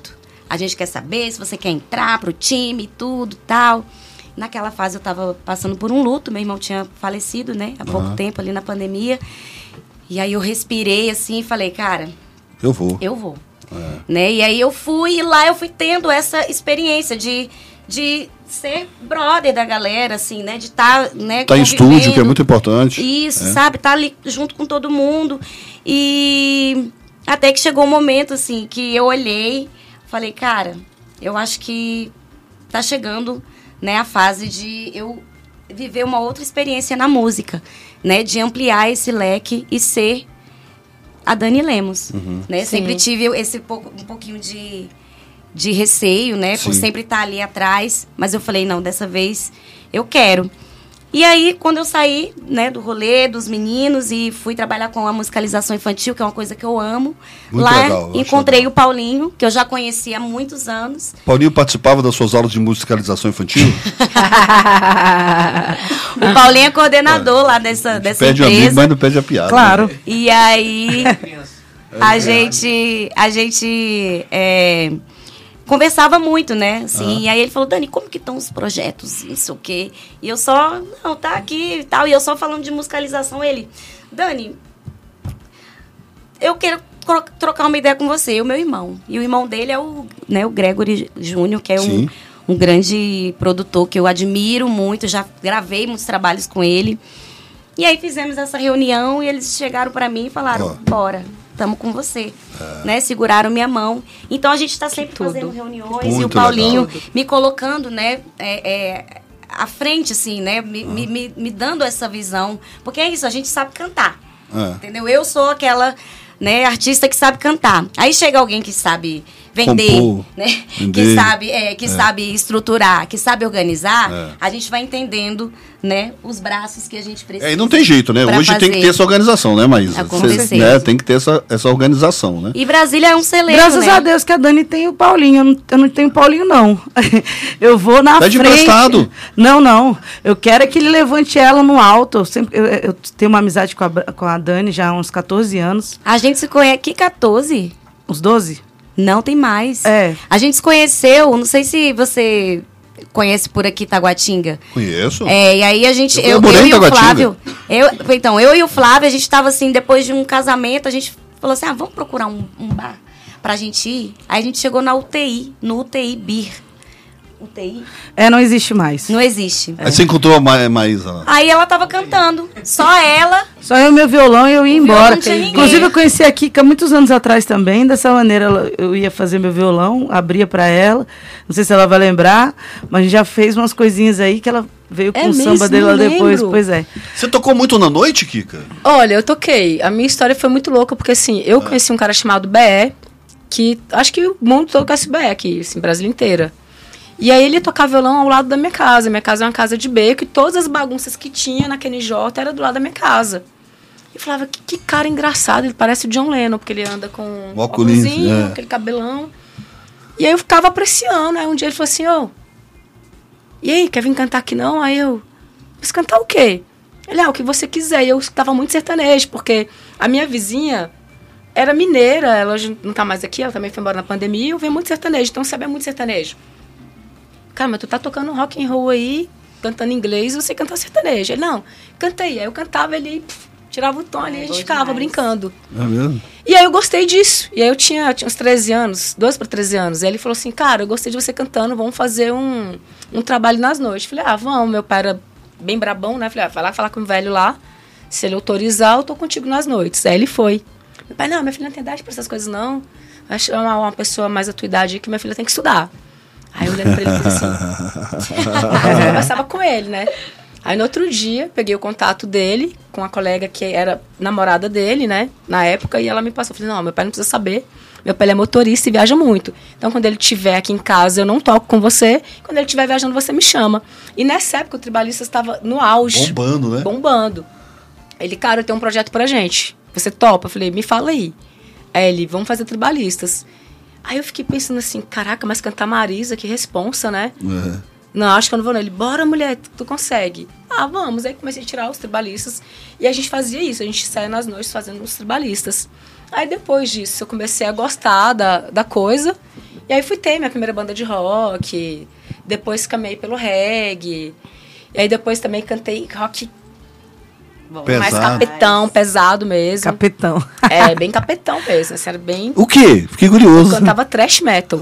a gente quer saber se você quer entrar pro time e tudo tal. Naquela fase eu tava passando por um luto, meu irmão tinha falecido, né? Há pouco Uhum. tempo ali na pandemia. E aí eu respirei assim e falei, cara, Eu vou. eu vou. É. Né? E aí eu fui, e lá eu fui tendo essa experiência de, de ser brother da galera, assim, né? De estar, tá, né, tá em estúdio, que é muito importante. Isso, é. sabe? Tá ali junto com todo mundo. E até que chegou um momento, assim, que eu olhei, falei, cara, eu acho que tá chegando, né, a fase de eu viver uma outra experiência na música, né? De ampliar esse leque e ser a Dani Lemos, uhum. né? Sempre tive esse pouco, um pouquinho de, de receio, né? Sim. Por sempre estar ali atrás. Mas eu falei, não, dessa vez eu quero. E aí, quando eu saí, né, do rolê, dos meninos, e fui trabalhar com a musicalização infantil, que é uma coisa que eu amo. Muito lá legal, encontrei o Paulinho, que eu já conhecia há muitos anos. Paulinho participava das suas aulas de musicalização infantil? O Paulinho é coordenador é. lá dessa, dessa pede empresa. Pede amigo, mas não pede a piada. Claro. Né? E aí, a gente... A gente é, conversava muito, né? Assim, ah. E aí ele falou, Dani, como que estão os projetos? Não sei o quê. E eu só, não, tá aqui e tal. E eu só falando de musicalização. Ele, Dani, eu quero trocar uma ideia com você e o meu irmão. E o irmão dele é o, né, o Gregory Júnior, que é um, um grande produtor que eu admiro muito. Já gravei muitos trabalhos com ele. E aí fizemos essa reunião e eles chegaram para mim e falaram, oh. bora. Estamos com você, é. né? Seguraram minha mão. Então, a gente está sempre Tudo. fazendo reuniões. Muito e o Paulinho legal. me colocando, né? É, é, à frente, assim, né? Me, ah. me, me, me dando essa visão. Porque é isso, a gente sabe cantar. É. Entendeu? Eu sou aquela, né, artista que sabe cantar. Aí chega alguém que sabe vender, Compor, né? Vender. Que sabe, é, que é. sabe estruturar, que sabe organizar. É. A gente vai entendendo, né, os braços que a gente precisa. É, e não tem jeito, né? Hoje tem que ter essa organização, né, Maísa? Cê, né, tem que ter essa, essa organização, né? E Brasília é um celeiro, Graças né? a Deus que a Dani tem o Paulinho. Eu não, eu não tenho o Paulinho, não. Eu vou na Pede frente. emprestado. Não, não. Eu quero é que ele levante ela no alto. Eu, sempre, eu, eu tenho uma amizade com a, com a Dani já há uns catorze anos. A gente se conhece... Que catorze? Uns doze? Não, tem mais. É. A gente se conheceu, não sei se você conhece por aqui Taguatinga. Conheço. É, e aí a gente... Eu, eu, eu e o Taguatinga. Flávio... Eu, então, eu e o Flávio, a gente tava assim, depois de um casamento, a gente falou assim, ah, vamos procurar um, um bar pra gente ir? Aí a gente chegou na U T I, no U T I Beer. U T I? É, não existe mais. Não existe. Aí é. você encontrou a Ma Maísa lá. Aí ela tava cantando, só ela. Só eu, meu violão e eu ia embora. Inclusive eu conheci a Kika muitos anos atrás também. Dessa maneira ela, eu ia fazer meu violão, abria pra ela. Não sei se ela vai lembrar, mas a gente já fez umas coisinhas aí que ela veio com é o mesmo, samba dela depois. Pois é. Você tocou muito na noite, Kika? Olha, eu toquei. A minha história foi muito louca, porque assim, eu é. conheci um cara chamado B E, que acho que o mundo todo conhece B E aqui, assim, Brasília inteira. E aí ele tocava violão ao lado da minha casa. Minha casa é uma casa de beco e todas as bagunças que tinha na K N J era do lado da minha casa. Eu falava, que, que cara engraçado, ele parece o John Lennon, porque ele anda com um óculosinho, é. aquele cabelão. E aí eu ficava apreciando. Aí um dia ele falou assim, ô, oh, e aí, quer vir cantar aqui não? Aí eu, mas cantar o quê? Ele, ah, o que você quiser. E eu escutava muito sertanejo, porque a minha vizinha era mineira, ela não tá mais aqui, ela também foi embora na pandemia, e eu vi muito sertanejo, então sabia muito sertanejo. Cara, mas tu tá tocando rock and roll aí, cantando inglês, você canta sertanejo. Ele, não, canta aí. Aí eu cantava, ele pff, tirava o tom ali, é, a gente ficava demais. brincando. É mesmo? E aí eu gostei disso. E aí eu tinha, eu tinha uns treze anos, doze para treze anos. E aí ele falou assim, cara, eu gostei de você cantando, vamos fazer um, um trabalho nas noites. Eu falei, ah, vamos. Meu pai era bem brabão, né? Eu falei, ah, vai lá falar com o velho lá. Se ele autorizar, eu tô contigo nas noites. Aí ele foi. Meu pai, não, minha filha não tem idade pra essas coisas, não. Acho uma, uma pessoa mais da tua idade que minha filha tem que estudar. Aí eu olhando pra ele e fiz assim. Aí eu conversava com ele, né? Aí no outro dia, peguei o contato dele com a colega que era namorada dele, né? Na época, e ela me passou. Eu falei, não, meu pai não precisa saber. Meu pai é motorista e viaja muito. Então, quando ele estiver aqui em casa, eu não toco com você. Quando ele estiver viajando, você me chama. E nessa época, o Tribalistas estava no auge. Bombando, né? Bombando. Ele, cara, eu tenho um projeto pra gente. Você topa? Eu falei, me fala aí. Aí ele, vamos fazer Tribalistas. Aí eu fiquei pensando assim, caraca, mas cantar Marisa, que responsa, né? Uhum. Não, acho que eu não vou não. Ele, bora mulher, tu, tu consegue. ah, vamos. Aí comecei a tirar os tribalistas. E a gente fazia isso, a gente saía nas noites fazendo os tribalistas. Aí depois disso eu comecei a gostar da, da coisa. E aí fui ter minha primeira banda de rock. Depois caminhei pelo reggae. E aí depois também cantei rock Pesado. mais capetão, pesado mesmo. Capetão. É, bem capetão mesmo. Assim, era bem... O quê? Fiquei curioso. Eu cantava thrash metal.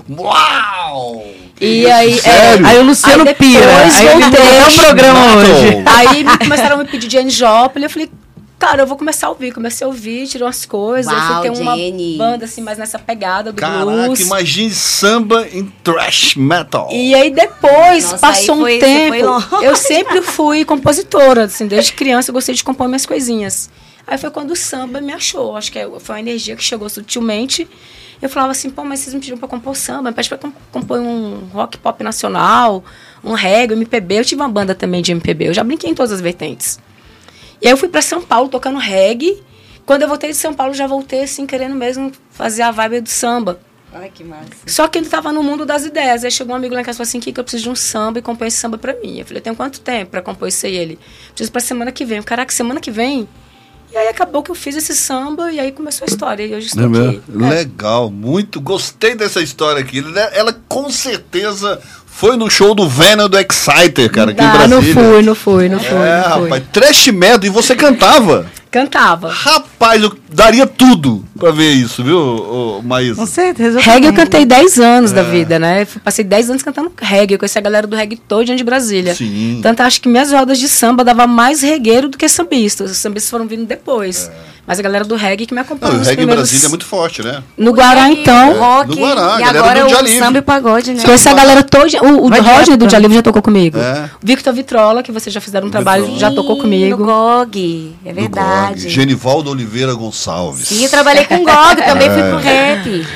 Uau! E aí, Sério? é, Aí o Luciano aí pira. depois Aí ele voltei. mudou o programa hoje. Aí me começaram a me pedir Janis Joplin. Eu falei, cara, eu vou começar a ouvir. Comecei a ouvir, tirei umas coisas. Uau, aí fui ter uma Janis. banda assim, mais nessa pegada do Caraca, blues. imagine samba em thrash metal. E aí depois, Nossa, passou aí foi- um você tempo, foi longe. eu sempre fui compositora, assim, desde criança eu gostei de compor minhas coisinhas. Aí foi quando o samba me achou, acho que foi uma energia que chegou sutilmente. Eu falava assim, pô, mas vocês me pediram pra compor samba, pede pra compor um rock pop nacional, um reggae, M P B. Eu tive uma banda também de M P B, eu já brinquei em todas as vertentes. E aí eu fui pra São Paulo tocando reggae. Quando eu voltei de São Paulo, já voltei assim, querendo mesmo fazer a vibe do samba. Ai, que massa. Só que ele tava no mundo das ideias. Aí chegou um amigo lá em casa e falou assim, Kika, eu preciso de um samba e compõe esse samba pra mim. Eu falei, tem quanto tempo pra compor isso aí? Ele, preciso pra semana que vem. Eu, caraca, semana que vem? E aí acabou que eu fiz esse samba e aí começou a história. E hoje estou É aqui. mesmo? Legal, muito. Gostei dessa história aqui. Ela, ela com certeza foi no show do Venom do Exciter, cara, aqui em Ah, não Brasília. fui, não fui, não fui. É, não fui. rapaz, trash metal. E você cantava? Cantava. Rapaz, eu daria tudo pra ver isso, viu, ô, Maísa? Com certeza. Reggae eu também. cantei dez anos É. da vida, né? Eu passei dez anos cantando reggae. Eu conheci a galera do reggae todo de Brasília. Sim. Tanto acho que minhas rodas de samba dava mais regueiro do que sambistas. Os sambistas foram vindo depois. Mas a galera do reggae que me acompanhou. Não, o nos reggae em primeiros- Brasília é muito forte, né? No Guará, então. É, Rock, do Guará, e galera agora do o Dia Livre. samba e pagode, né? Conheci a galera toda. O, o Vai Rodney direto, do né? Dia Livre já tocou comigo. É. Victor Vitrola, que vocês já fizeram um trabalho, Vitrola. já tocou No comigo. G O G, é Do verdade. Gog. Genivaldo Oliveira Gonçalves. Sim, eu trabalhei com G O G, também fui É. pro rap.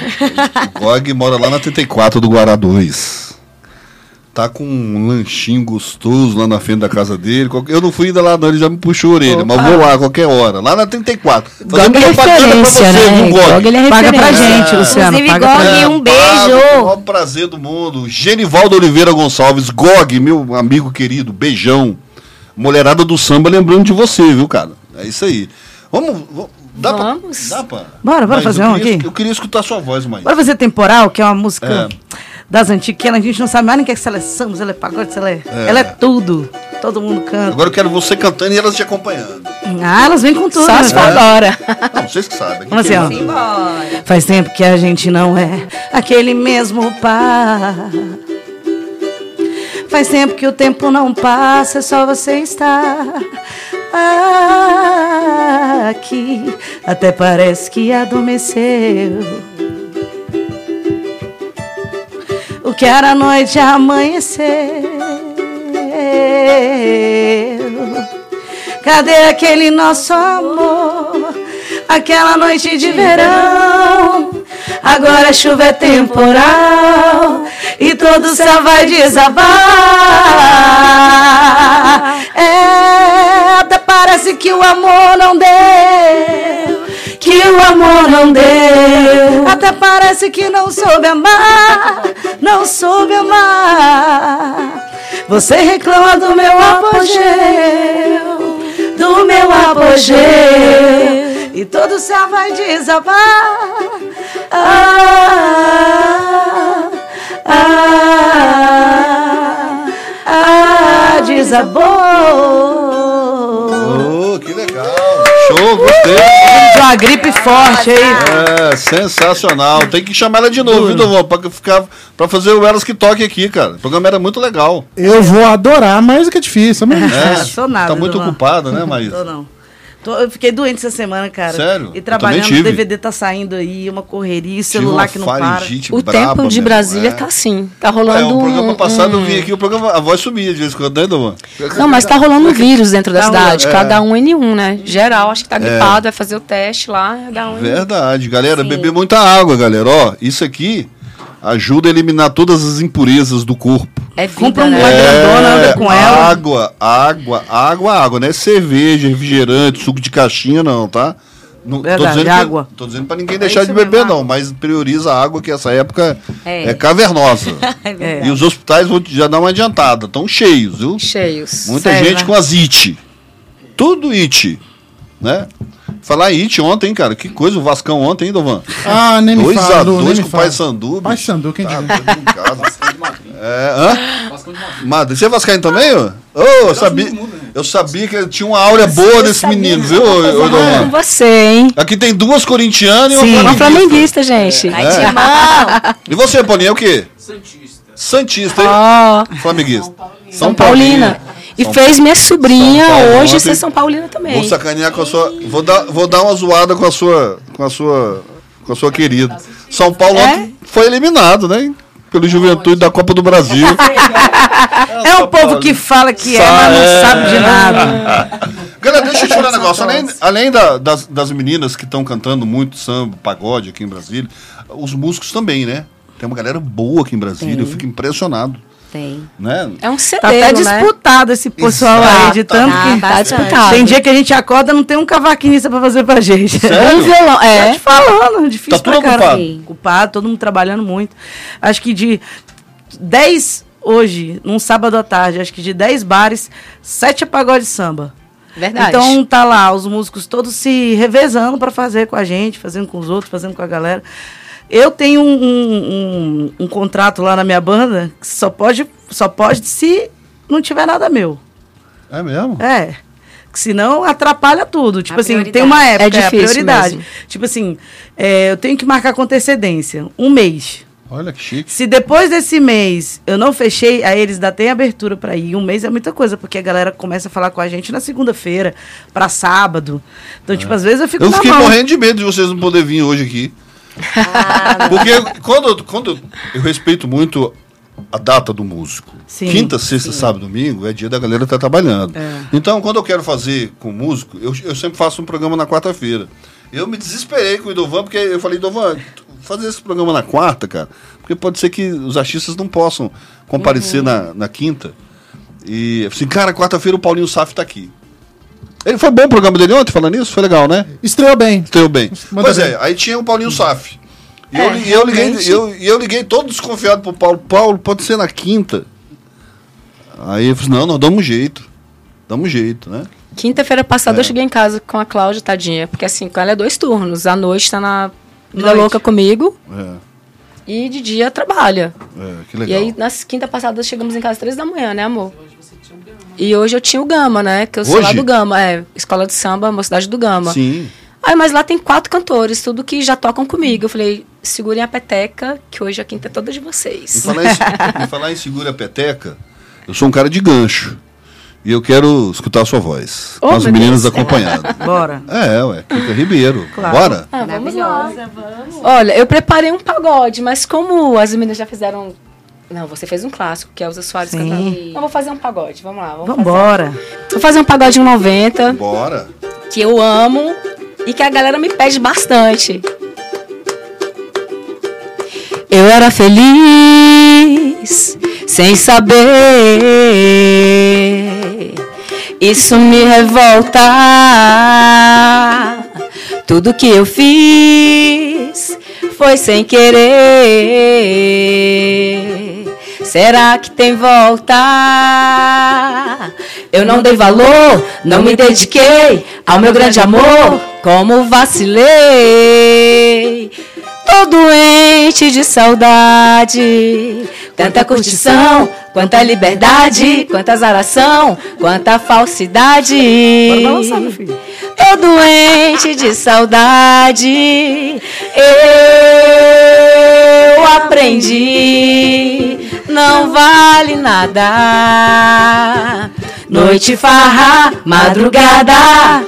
O Gog mora lá na trinta e quatro do Guará dois. Tá com um lanchinho gostoso lá na frente da casa dele. Qualquer- Eu não fui ainda lá, não, ele já me puxou a orelha, mas vou lá a qualquer hora. Lá na trinta e quatro. Gog é referência, né? viu, Gog? Gog ele é Paga pra referência. gente, Luciano. Inclusive, Paga pra Gog, gente. um pago, com o beijo. maior prazer do mundo. Genivaldo Oliveira Gonçalves, Gog, meu amigo querido, beijão. Mulherada do samba lembrando de você, viu, cara? É isso aí. Vamos. vamos dá Vamos. Pra, dá pra? Bora, bora Mas fazer eu um queria- aqui? Eu queria escutar sua voz, mãe. Bora fazer Temporal, que é uma música É. das antigas, que a gente não sabe mais nem que é se ela é samba, se ela é pagode, se ela é... Ela é tudo. Todo mundo canta. Agora eu quero você cantando e elas te acompanhando. Ah, elas vêm com tudo. Só né? se for agora. Não, vocês que sabem. Vamos assim, ó. Simbora. Faz tempo que a gente não é aquele mesmo par. Faz tempo que o tempo não passa, é só você estar aqui. Até parece que adormeceu. O que era noite amanheceu. Cadê aquele nosso amor? Aquela noite de verão. Agora a chuva é temporal e todo o céu vai desabar. É, até parece que o amor não deu, que o amor não deu. Até parece que não soube amar, não soube amar. Você reclama do meu apogeu, do meu apogeu, e todo o céu vai desabar. Ah, ah, ah, desabou. Oh, que legal. Show, gostei. Uma gripe forte aí. É, sensacional. Tem que chamar ela de novo, viu, Dovão? Pra, ficar, pra fazer o Elas que Toque aqui, cara. O programa era muito legal. Eu vou adorar, mas é que é difícil. Mas... É, sou nada, tá muito Dovão. ocupada, né, Maísa? Tô não. Tô- eu fiquei doente essa semana, cara. Sério? E Eu trabalhando, também o tive. D V D tá saindo aí, uma correria, Tive celular uma que não para. faringite O braba tempo de mesmo, Brasília é. tá assim. Tá É, rolando o programa um- passado um- eu vim aqui, o programa, a voz sumia de vez em quando, né, Dovão? Não, mas tá rolando um vírus dentro da Tá cidade. rolando, Cada é. um N um, né? Geral, acho que tá gripado, vai fazer o teste lá, H um N um. Verdade, galera, Sim. beber muita água, galera. Ó, isso aqui ajuda a eliminar todas as impurezas do corpo. É vida, Compra uma né? grandona, anda com ela. Água, água, água, água, não é cerveja, refrigerante, suco de caixinha, não, tá? Não, Verdade, tô dizendo que- água. tô dizendo pra ninguém É deixar de isso beber, mesmo, não, mas prioriza a água, que essa época é, É. cavernosa. É verdade. E os hospitais, vou te- já dar uma adiantada, estão cheios, viu? Cheios. Muita Sério, gente né? com as I T. Tudo I T, né? Falar em I T ontem, cara, que coisa, o Vascão ontem, hein, Dovan? Ah, nem me dois fala, a Lu, nem dois me com o fala. Pai Sandu. Pai Sandu, quem tá, diria? doido em casa. Vascaíno de Madrid. É, hã? Vascaíno de Madrid. Madre, você é vascaíno também, ó? Ô, eu, sabia, do mundo, né? eu sabia que ele tinha uma áurea boa desse menino, viu, ô, ô, Com Dovan? você, hein? Aqui tem duas corintianas e Sim. uma Uma flamenguista. flamenguista, gente. Ai, É. Timão! E você, Paulinho, é o quê? Santista. Santista, hein? Ó, Flamenguista. São Paulina. E São- fez minha sobrinha São Paulo hoje ontem. ser São Paulina também. Vou sacanear com a sua. Vou dar, vou dar uma zoada com a sua. Com a sua. Com a sua querida. São Paulo É? ontem foi eliminado, né? Pelo Juventude da Copa do Brasil. É um povo que fala que é, mas não sabe de nada. Galera, deixa eu te falar um negócio. Além, além da- das, das meninas que estão cantando muito samba, pagode aqui em Brasília, os músicos também, né? Tem uma galera boa aqui em Brasília, Tem. eu fico impressionado. Tem. Né? É um Tá cedeiro, até né? disputado esse pessoal aí, de tanto Tá, que... tá Tá disputado. Tem dia que a gente acorda não tem um cavaquinista pra fazer pra gente. Sério? Um violão, Tá é. te falando, difícil Tá tudo pra caramba. ocupado. Sim. Ocupado, todo mundo trabalhando muito. Acho que de dez hoje, num sábado à tarde, acho que de dez bares, sete é pagode samba. Verdade. Então tá lá, os músicos todos se revezando pra fazer com a gente, fazendo com os outros, fazendo com a galera. Eu tenho um, um, um- um contrato lá na minha banda que só pode, só pode se não tiver nada meu. É mesmo? É. Que senão atrapalha tudo. Tipo A assim, prioridade. tem uma época, É é, a difícil prioridade. mesmo. Tipo assim, é, eu tenho que marcar com antecedência, um mês. Olha que chique. Se depois desse mês eu não fechei, aí eles dá tem abertura pra ir. Um mês é muita coisa, porque a galera começa a falar com a gente na segunda-feira, pra sábado. Então, tipo, às vezes eu fico Eu na fiquei mão. morrendo de medo de vocês não poderem vir hoje aqui. Porque quando, quando eu respeito muito a data do músico. Sim, Quinta, sexta, sábado, domingo é dia da galera estar trabalhando. É. Então, quando eu quero fazer com músico, eu, eu sempre faço um programa na quarta-feira. Eu me desesperei com o Idovan, porque eu falei, Idovan, fazer esse programa na quarta, cara, porque pode ser que os artistas não possam comparecer na, na quinta. E eu falei assim, cara, quarta-feira o Paulinho Saf tá aqui. Ele foi bom o programa dele ontem, falando nisso? Foi legal, né? Estreou bem. Estreou bem. Manda Pois bem. é, aí tinha o Paulinho Saf. E É, eu, li- eu liguei, realmente. eu, e eu liguei todo desconfiado pro Paulo. Paulo, pode ser na quinta. Aí eu falei, não, nós damos um jeito. Damos um jeito, né? Quinta-feira passada É. eu cheguei em casa com a Cláudia, tadinha. Porque assim, com ela é dois turnos. À noite tá na vida Noite. louca comigo É, e de dia trabalha. é, que E legal. aí, na quinta passada, chegamos em casa às três da manhã, né, amor? E hoje eu tinha o Gama, né? Que eu sou lá Hoje? do Gama, é. Escola de Samba, Mocidade do Gama. Sim. Aí, mas lá tem quatro cantores, tudo que já tocam comigo. Eu falei, segurem a peteca, que hoje a quinta é toda de Em vocês. falar em, em falar em segura a peteca, eu sou um cara de gancho. E eu quero escutar a sua voz. Oh, com as meu meninas Deus. acompanhadas. Bora. É, ué. Kika Ribeiro. Claro. Bora? Ah, vamos lá. Olha, eu preparei um pagode, mas como as meninas já fizeram... Não, você fez um clássico, que é Elza Soares Sim. cantando. Então, vou fazer um pagode, vamos lá. Vamos fazer. Vambora. Vou fazer um pagode em noventa, Bora. que eu amo e que a galera me pede bastante. Eu era feliz sem saber, isso me revolta. Tudo que eu fiz foi sem querer. Será que tem volta? Eu não dei valor, não me dediquei ao meu grande amor, como vacilei. Tô doente de saudade, tanta curtição, quanta liberdade, quanta azaração, quanta falsidade. Bora balançar, meu filho. Tô doente de saudade, eu aprendi, não vale nada. Noite, farra, madrugada,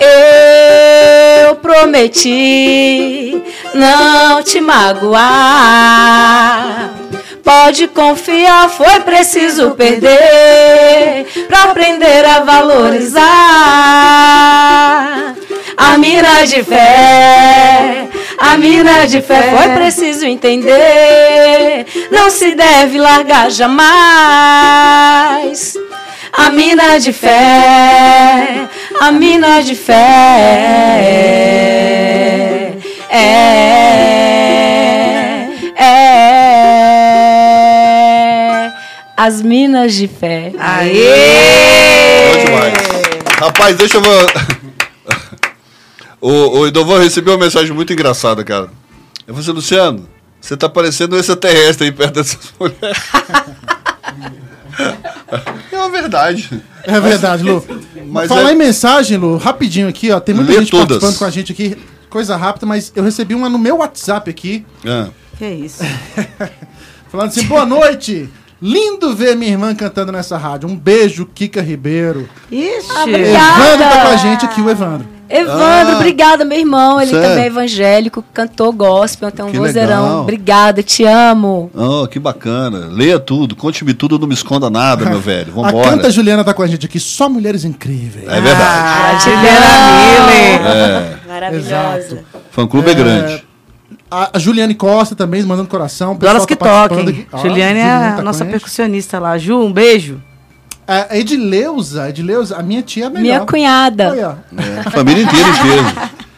eu prometi não te magoar. Pode confiar, foi preciso perder pra aprender a valorizar. A mina de fé, a mina de fé, foi preciso entender. Não se deve largar jamais. A mina de fé, a mina de fé. é As Minas de Fé. Aê! Bom demais. Rapaz, deixa eu... o, o Idovan recebeu uma mensagem muito engraçada, cara. Eu falei assim, Luciano, você tá parecendo um extraterrestre aí perto dessas mulheres. É uma verdade. É verdade, Lu. Mas Falar é- em mensagem, Lu, rapidinho aqui, ó. Tem muita Lê gente todas. participando com a gente aqui. Coisa rápida, mas eu recebi uma no meu WhatsApp aqui, Ah. Que isso? falando assim, boa noite. Lindo ver minha irmã cantando nessa rádio. Um beijo, Kika Ribeiro. Ixi. Obrigada. Evandro tá com a gente aqui, o Evandro. Evandro, Ah, obrigada, meu irmão. Ele sério? também é evangélico, cantor gospel, tem um Que vozeirão. legal. Obrigada, te amo. Oh, que bacana. Leia tudo, conte-me tudo, não me esconda nada, meu velho. A Vambora. Canta Juliana tá com a gente aqui. Só mulheres incríveis. É verdade. Ah, te Juliana Miller. É. Maravilhosa. Fã-clube é grande. A, a Juliane Costa também, mandando coração. O pessoal Dolas que tá participando toquem. aqui. Ó, Juliane é Juliane a tá nossa com a gente. percussionista lá. Ju, um beijo. A Edileuza, Edileuza, a minha tia é a melhor. Minha cunhada. Olha, ó. É. Família inteira em peso.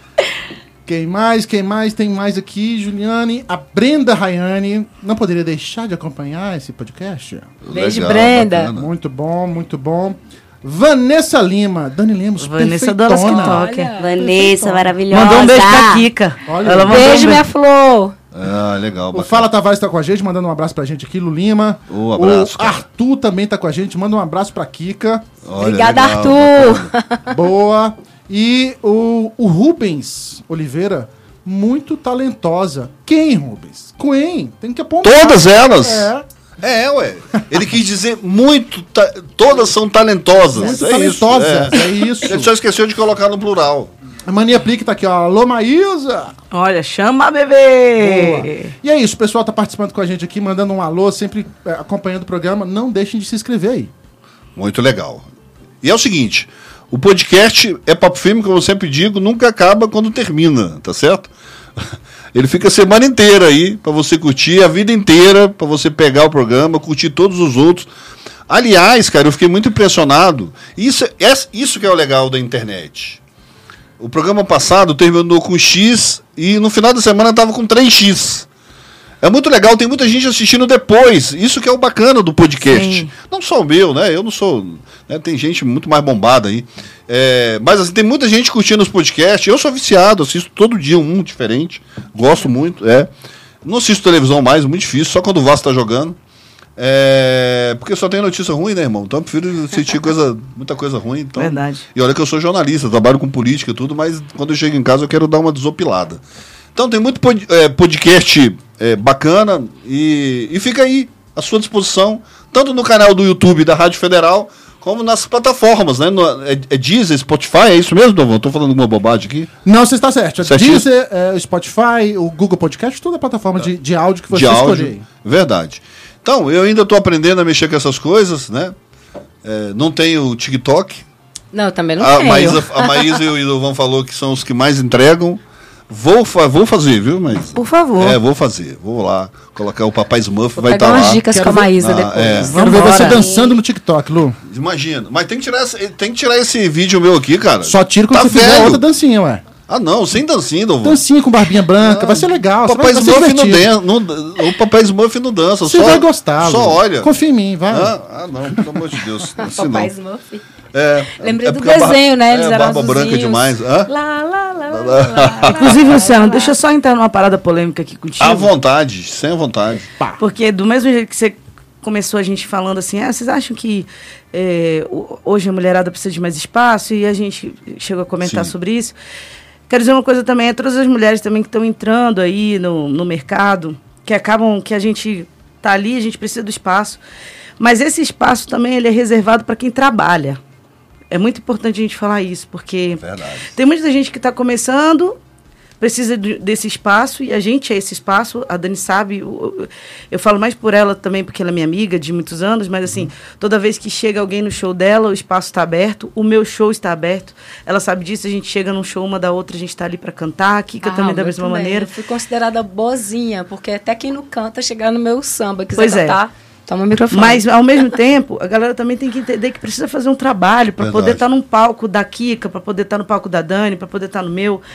Quem mais? Quem mais? Tem mais aqui, Juliane. A Brenda Rayane. Não poderia deixar de acompanhar esse podcast? Beijo, Legal, Brenda. bacana. Muito bom, muito bom. Vanessa Lima. Dani Lemos, Vanessa Dolas que perfeitona. toquem. Vanessa, maravilhosa. Mandou um beijo pra Kika. Olha, Ela mandou Beijo, um minha flor. Ah, legal. O bacana. Fala Tavares tá com a gente, mandando um abraço pra gente aqui, Lu Lima. Ô, abraço, o cara. Arthur também tá com a gente, manda um abraço pra Kika. Olha, Obrigada, legal, Arthur. bacana. Boa. E o, o Rubens Oliveira, muito talentosa. Quem, Rubens? Quem? Tem que apontar. Todas elas? É, É, ué. Ele quis dizer muito. ta- Todas são talentosas. muito é talentosas. Isso, É, isso. Ele só esqueceu de colocar no plural. A Mania Plique tá aqui, ó. Alô, Maísa. Olha, chama a bebê. Boa. E é isso, o pessoal tá participando com a gente aqui, mandando um alô, sempre é, acompanhando o programa. Não deixem de se inscrever aí. Muito legal. E é o seguinte: o podcast é Papo Firme, como eu sempre digo, nunca acaba quando termina, tá certo? Ele fica a semana inteira aí pra você curtir, a vida inteira pra você pegar o programa, curtir todos os outros. Aliás, cara, eu fiquei muito impressionado. Isso, é, isso que é o legal da internet. O programa passado terminou com X e no final da semana tava com três X. É muito legal, tem muita gente assistindo depois. Isso que é o bacana do podcast. Sim. Não só o meu, né? Eu não sou. Né? Tem gente muito mais bombada aí. É, mas assim, tem muita gente curtindo os podcasts. Eu sou viciado, assisto todo dia um diferente. Gosto muito. É. Não assisto televisão mais, muito difícil, só quando o Vasco tá jogando. É, porque só tem notícia ruim, né, irmão? Então eu prefiro assistir coisa, muita coisa ruim. Então, Verdade. e olha que eu sou jornalista, trabalho com política e tudo, mas quando eu chego em casa eu quero dar uma desopilada. Então tem muito pod- é, podcast é, bacana e, e fica aí à sua disposição, tanto no canal do YouTube da Rádio Federal, como nas plataformas, né? No, é, é Deezer, Spotify, é isso mesmo, Dovão? Tô falando alguma bobagem aqui? Não, você está certo. É Certinho? Deezer, é, o Spotify, o Google Podcast, toda a plataforma de, de áudio que você de áudio. escolher. Verdade. Então, eu ainda estou aprendendo a mexer com essas coisas, né? É, não tenho TikTok. Não, eu também não A tenho. Maísa, a Maísa e o Idovan falou que são os que mais entregam. Vou, fa- vou fazer, viu, mas Por favor. É, vou fazer. Vou lá colocar o Papai Smurf, Vou vai pegar estar umas lá. dicas Quero com a ver- Maísa Ah, depois. é. Quero ver Vambora. você dançando no TikTok, Lu. Imagina. Mas tem que tirar, esse- tem que tirar esse vídeo meu aqui, cara. Só tira quando Tá você fizer velho. outra dancinha, ué. Ah, não, sem dancinha, Dovão. Dancinha com barbinha branca, vai ser legal. O você Papai vai, vai ser Smurf não, divertido. dan- não dan- o Papai Smurf não dança. Você só, vai gostar, Só Lu. olha. Confia em mim, vai. Ah, ah, não, pelo amor de Deus. Assim Papai não. Smurf. É, Lembrei é do porque a bar- desenho, né? Eles é, eram barba branca azulzinhos. demais. Hã? Lá, lá, lá, lá, lá. Inclusive, Luciano, deixa eu só entrar numa parada polêmica aqui contigo. À vontade, sem vontade. Porque do mesmo jeito que você começou a gente falando assim, ah, vocês acham que é, o- hoje a mulherada precisa de mais espaço? E a gente chegou a comentar Sim. sobre isso. Quero dizer uma coisa também, é todas as mulheres também que estão entrando aí no, no mercado, que acabam, que a gente tá ali, a gente precisa do espaço. Mas esse espaço também ele é reservado para quem trabalha. É muito importante a gente falar isso, porque Verdade. tem muita gente que está começando, precisa de- desse espaço, e a gente é esse espaço. A Dani sabe, eu, eu- eu falo mais por ela também, porque ela é minha amiga de muitos anos, mas assim, toda vez que chega alguém no show dela, o espaço está aberto, o meu show está aberto. Ela sabe disso, a gente chega num show uma da outra, a gente está ali para cantar, a Kika Ah, também da muito mesma bem. maneira. Eu fui considerada boazinha, porque até quem não canta chegar no meu samba, quiser Pois é. cantar, toma o microfone. Mas, ao mesmo tempo, a galera também tem que entender que precisa fazer um trabalho para Verdade. poder estar num palco da Kika, para poder estar no palco da Dani, para poder estar no meu.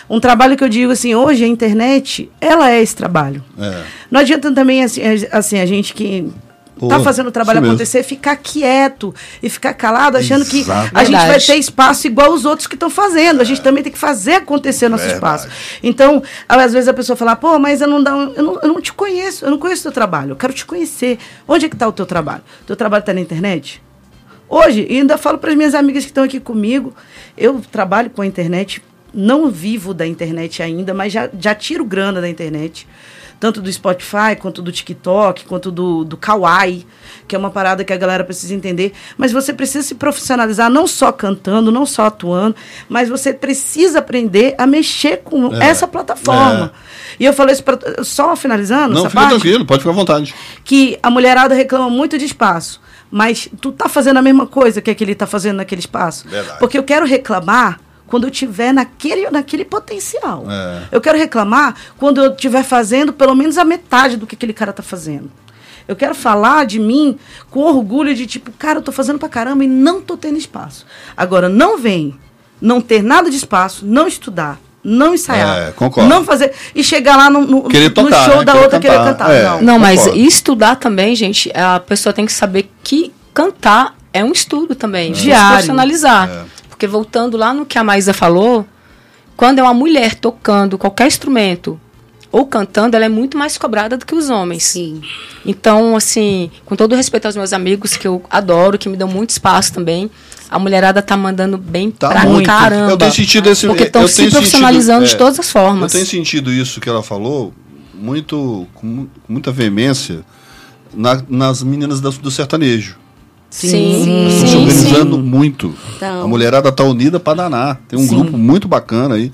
Um trabalho que eu digo assim, hoje a internet, ela é esse trabalho. É. Não adianta também, assim, assim a gente que está fazendo o trabalho acontecer, ficar quieto e ficar calado, achando Exato. que a Verdade. gente vai ter espaço igual os outros que estão fazendo. É. A gente também tem que fazer acontecer nosso Verdade. espaço. Então, às vezes a pessoa fala, pô, mas eu não, dá um, eu, não, eu não te conheço, eu não conheço o teu trabalho, eu quero te conhecer. Onde é que está o teu trabalho? O teu trabalho está na internet? Hoje, e ainda falo para as minhas amigas que estão aqui comigo, eu trabalho com a internet, não vivo da internet ainda, mas já, já tiro grana da internet. Tanto do Spotify, quanto do TikTok, quanto do, do Kawaii, que é uma parada que a galera precisa entender. Mas você precisa se profissionalizar, não só cantando, não só atuando, mas você precisa aprender a mexer com é, essa plataforma. É. E eu falei isso pra, só finalizando Não, essa fica parte, tranquilo, pode ficar à vontade. Que a mulherada reclama muito de espaço, mas tu tá fazendo a mesma coisa que aquele tá fazendo naquele espaço. Verdade. Porque eu quero reclamar quando eu estiver naquele, naquele potencial. É. Eu quero reclamar quando eu estiver fazendo pelo menos a metade do que aquele cara está fazendo. Eu quero falar de mim com orgulho de tipo, cara, eu estou fazendo pra caramba e não estou tendo espaço. Agora, não vem não ter nada de espaço, não estudar, não ensaiar, é, concordo. não fazer... E chegar lá no, no, tocar, no show né? da querer outra cantar. querer cantar. É, não, não mas concordo. estudar também, gente, a pessoa tem que saber que cantar é um estudo também. Diário. Se profissionalizar. É. Porque voltando lá no que a Maísa falou, quando é uma mulher tocando qualquer instrumento ou cantando, ela é muito mais cobrada do que os homens. Sim. Então, assim, com todo respeito aos meus amigos, que eu adoro, que me dão muito espaço também, a mulherada tá mandando bem tá pra muito. caramba. Eu tenho sentido esse... Porque estão se profissionalizando sentido, de todas as formas. Eu tenho sentido isso que ela falou muito, com, com muita veemência na, nas meninas do, do sertanejo. Sim, sim, estão se organizando sim. muito. Então. A mulherada está unida para danar. Tem um sim. grupo muito bacana aí.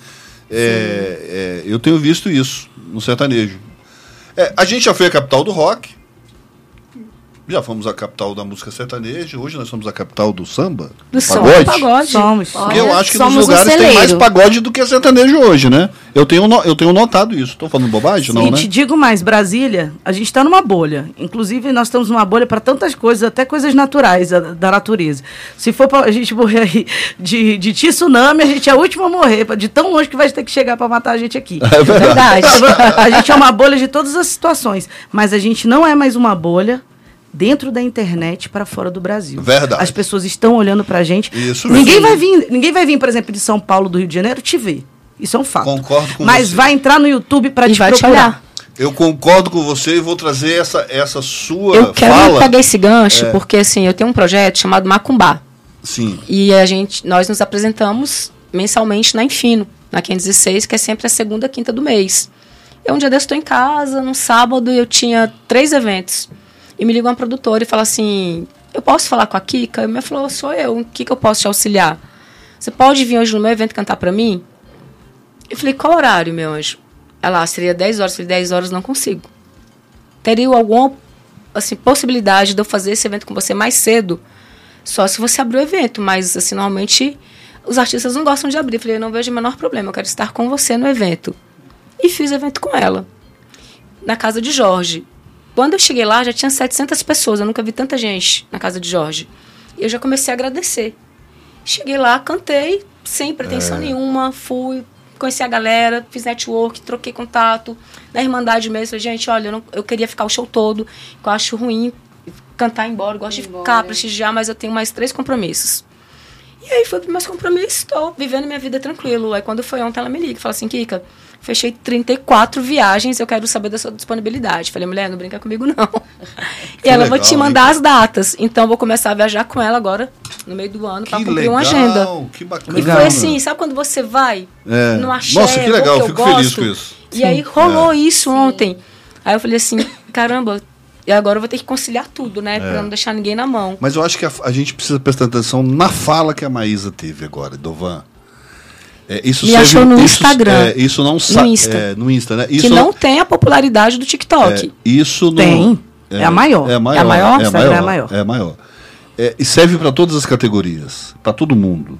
É, é, eu tenho visto isso no sertanejo. É, a gente já foi a capital do rock. Já fomos a capital da música sertaneja. Hoje nós somos a capital do samba. Do pagode. pagode. Somos. Porque eu acho que somos nos lugares um tem mais pagode do que sertanejo hoje, né? Eu tenho, no, eu tenho notado isso. Estou falando bobagem? Sim, não, né? te digo mais. Brasília, a gente está numa bolha. Inclusive, nós estamos numa bolha para tantas coisas, até coisas naturais da, da natureza. Se for para a gente morrer aí de, de tsunami, a gente é a última a morrer. De tão longe que vai ter que chegar para matar a gente aqui. É verdade. A gente é uma bolha de todas as situações. Mas a gente não é mais uma bolha dentro da internet para fora do Brasil. Verdade. As pessoas estão olhando para a gente. Isso ninguém mesmo. vai vir, ninguém vai vir, por exemplo, de São Paulo, do Rio de Janeiro, te ver. Isso é um fato. Concordo com Mas você. vai entrar no YouTube para te vai procurar. te olhar. Eu concordo com você e vou trazer essa, essa sua eu quero fala. pegar esse gancho, É. porque assim, eu tenho um projeto chamado Macumbá. Sim. E a gente, nós nos apresentamos mensalmente na Infino, na quinhentos e seis, que é sempre a segunda quinta do mês. Eu um dia desse estou em casa, num sábado, eu tinha três eventos. E me liga uma produtora e fala assim, eu posso falar com a Kika? E me falou, sou eu, o que, que eu posso te auxiliar? Você pode vir hoje no meu evento cantar pra mim? Eu falei, qual horário, meu anjo? Ela, seria dez horas. Eu falei, dez horas não consigo. Teria alguma assim, possibilidade de eu fazer esse evento com você mais cedo? Só se você abrir o evento, mas assim, normalmente os artistas não gostam de abrir. Eu falei, eu não vejo o menor problema, eu quero estar com você no evento. E fiz o evento com ela, na casa de Jorge. Quando eu cheguei lá, já tinha setecentas pessoas. Eu nunca vi tanta gente na casa de Jorge. E eu já comecei a agradecer. Cheguei lá, cantei, sem pretensão é. nenhuma. Fui, conheci a galera, fiz network, troquei contato. Na Irmandade mesmo, falei, gente, olha, eu, não, eu queria ficar o show todo. Eu acho ruim cantar embora. Eu gosto de ficar, prestigiar, mas eu tenho mais três compromissos. E aí, fui para meus compromissos, estou vivendo minha vida tranquilo. Aí, quando foi ontem, ela me liga e fala assim, Kika, fechei trinta e quatro viagens, eu quero saber da sua disponibilidade. Falei, mulher, não brinca comigo, não. E ela, legal, vou te mandar hein? as datas. Então, eu vou começar a viajar com ela agora, no meio do ano, para cumprir legal, uma agenda. Que bacana. E foi assim, sabe quando você vai é. no axé, Nossa, que legal, eu fico gosto, feliz com isso. E Sim. aí, rolou é. isso Sim. ontem. Aí eu falei assim, caramba, e agora eu vou ter que conciliar tudo, né? É. Pra não deixar ninguém na mão. Mas eu acho que a, a gente precisa prestar atenção na fala que a Maísa teve agora, Dovan. É, isso Me serve, achou no isso, Instagram. É, isso não sa- no Insta. É, no Insta, né? Que Isso não, não tem a popularidade do TikTok. É, isso não, Tem. É, é a maior. É a maior. É a maior? É a Instagram maior. é a maior. É a maior. É, e serve para todas as categorias, para todo mundo.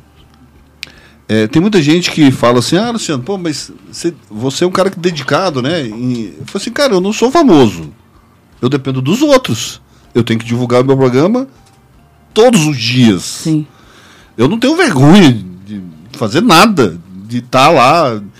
É, tem muita gente que fala assim, ah, Luciano, pô, mas você, você é um cara que dedicado, né? E, eu falo assim, cara, eu não sou famoso. Eu dependo dos outros. Eu tenho que divulgar o meu programa todos os dias. Sim. Eu não tenho vergonha de fazer nada, de estar lá.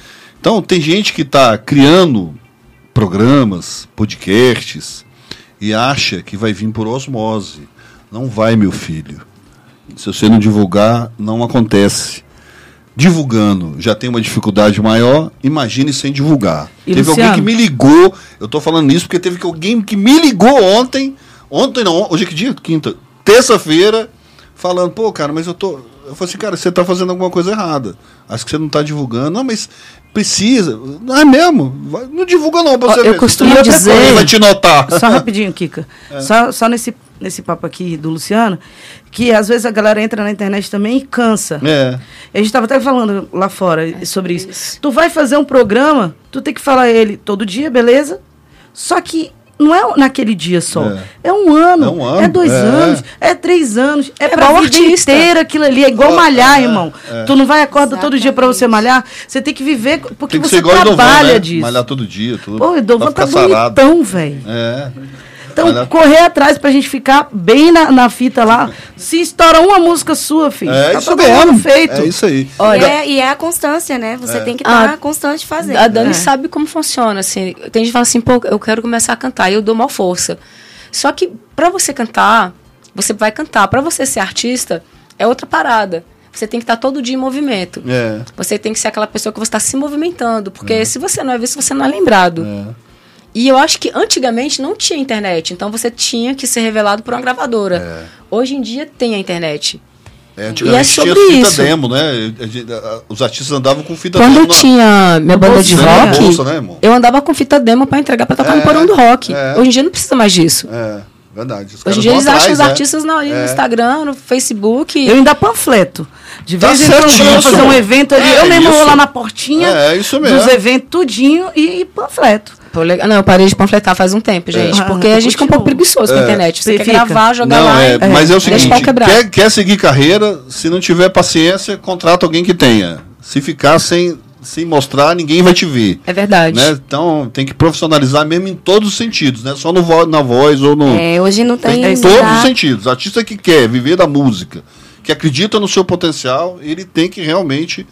Então, tem gente que está criando programas, podcasts, e acha que vai vir por osmose. Não vai, meu filho. Se você não divulgar, não acontece. Divulgando já tem uma dificuldade maior, imagine sem divulgar. E teve Luciano? alguém que me ligou, eu estou falando isso porque teve alguém que me ligou ontem, ontem não, hoje é que dia? Quinta, terça-feira, falando, pô, cara, mas eu tô... Eu falei assim, cara, você está fazendo alguma coisa errada. Acho que você não está divulgando. Não, mas precisa. Não é mesmo? Vai, não divulga não. Pra você Eu ver. costumo Você dizer... vai te notar. Só rapidinho, Kika. É. Só, só nesse, nesse papo aqui do Luciano, que às vezes a galera entra na internet também e cansa. É. A gente estava até falando lá fora é, sobre isso. isso. Tu vai fazer um programa, tu tem que falar ele todo dia, beleza? Só que não é naquele dia só. É, é, um, ano, é um ano, é dois é. anos, é três anos, é, é pra vida artista. inteira aquilo ali. É igual oh, malhar, é, irmão. É. Tu não vai acordar todo dia pra você malhar. Você tem que viver, porque tem que você trabalha Dovan, né? disso. Malhar todo dia, tudo. Pô, o Dovan tá bonitão, velho. É. Então, malhar... correr atrás pra gente ficar bem na, na fita lá. Se estoura uma música sua, filho, é tá isso todo mesmo. feito. É isso aí. Olha, é, e é a constância, né? Você é. tem que estar tá ah, constante fazendo. A Dani é. sabe como funciona, assim. Tem gente que fala assim, pô, eu quero começar a cantar, e eu dou mal força. Só que pra você cantar, você vai cantar. Pra você ser artista, é outra parada. Você tem que estar todo dia em movimento. É. Você tem que ser aquela pessoa que você está se movimentando. Porque é. se você não é visto, você não é lembrado. É. E eu acho que antigamente não tinha internet. Então você tinha que ser revelado por uma gravadora. É. Hoje em dia tem a internet. É, antigamente e é sobre tinha fita isso. demo, né? Os artistas andavam com fita Quando demo. Quando eu tinha minha banda bolsa, de rock, bolsa, né, eu andava com fita demo pra entregar pra tocar é, no porão do rock. É. Hoje em dia não precisa mais disso. É, verdade. Os Hoje em dia eles atrás, acham os é. artistas no, no Instagram, no Facebook. Eu ainda panfleto. De vez em tá quando eu vou fazer um evento ali, é, eu mesmo isso. vou lá na portinha é, isso mesmo. dos eventos tudinho e, e panfleto. Não, eu parei de panfletar faz um tempo, gente. É. Porque a gente fica um pouco preguiçoso é. com a internet. Você, Você quer fica. gravar, jogar não, lá é, e mas é o seguinte, quebrar. Quer, quer seguir carreira, se não tiver paciência, contrata alguém que tenha. Se ficar sem, sem mostrar, ninguém vai te ver. É verdade. Né? Então tem que profissionalizar mesmo em todos os sentidos, né? Só no vo- na voz ou no... É, hoje não tem... Em todos os sentidos. Artista que quer viver da música, que acredita no seu potencial, ele tem que realmente...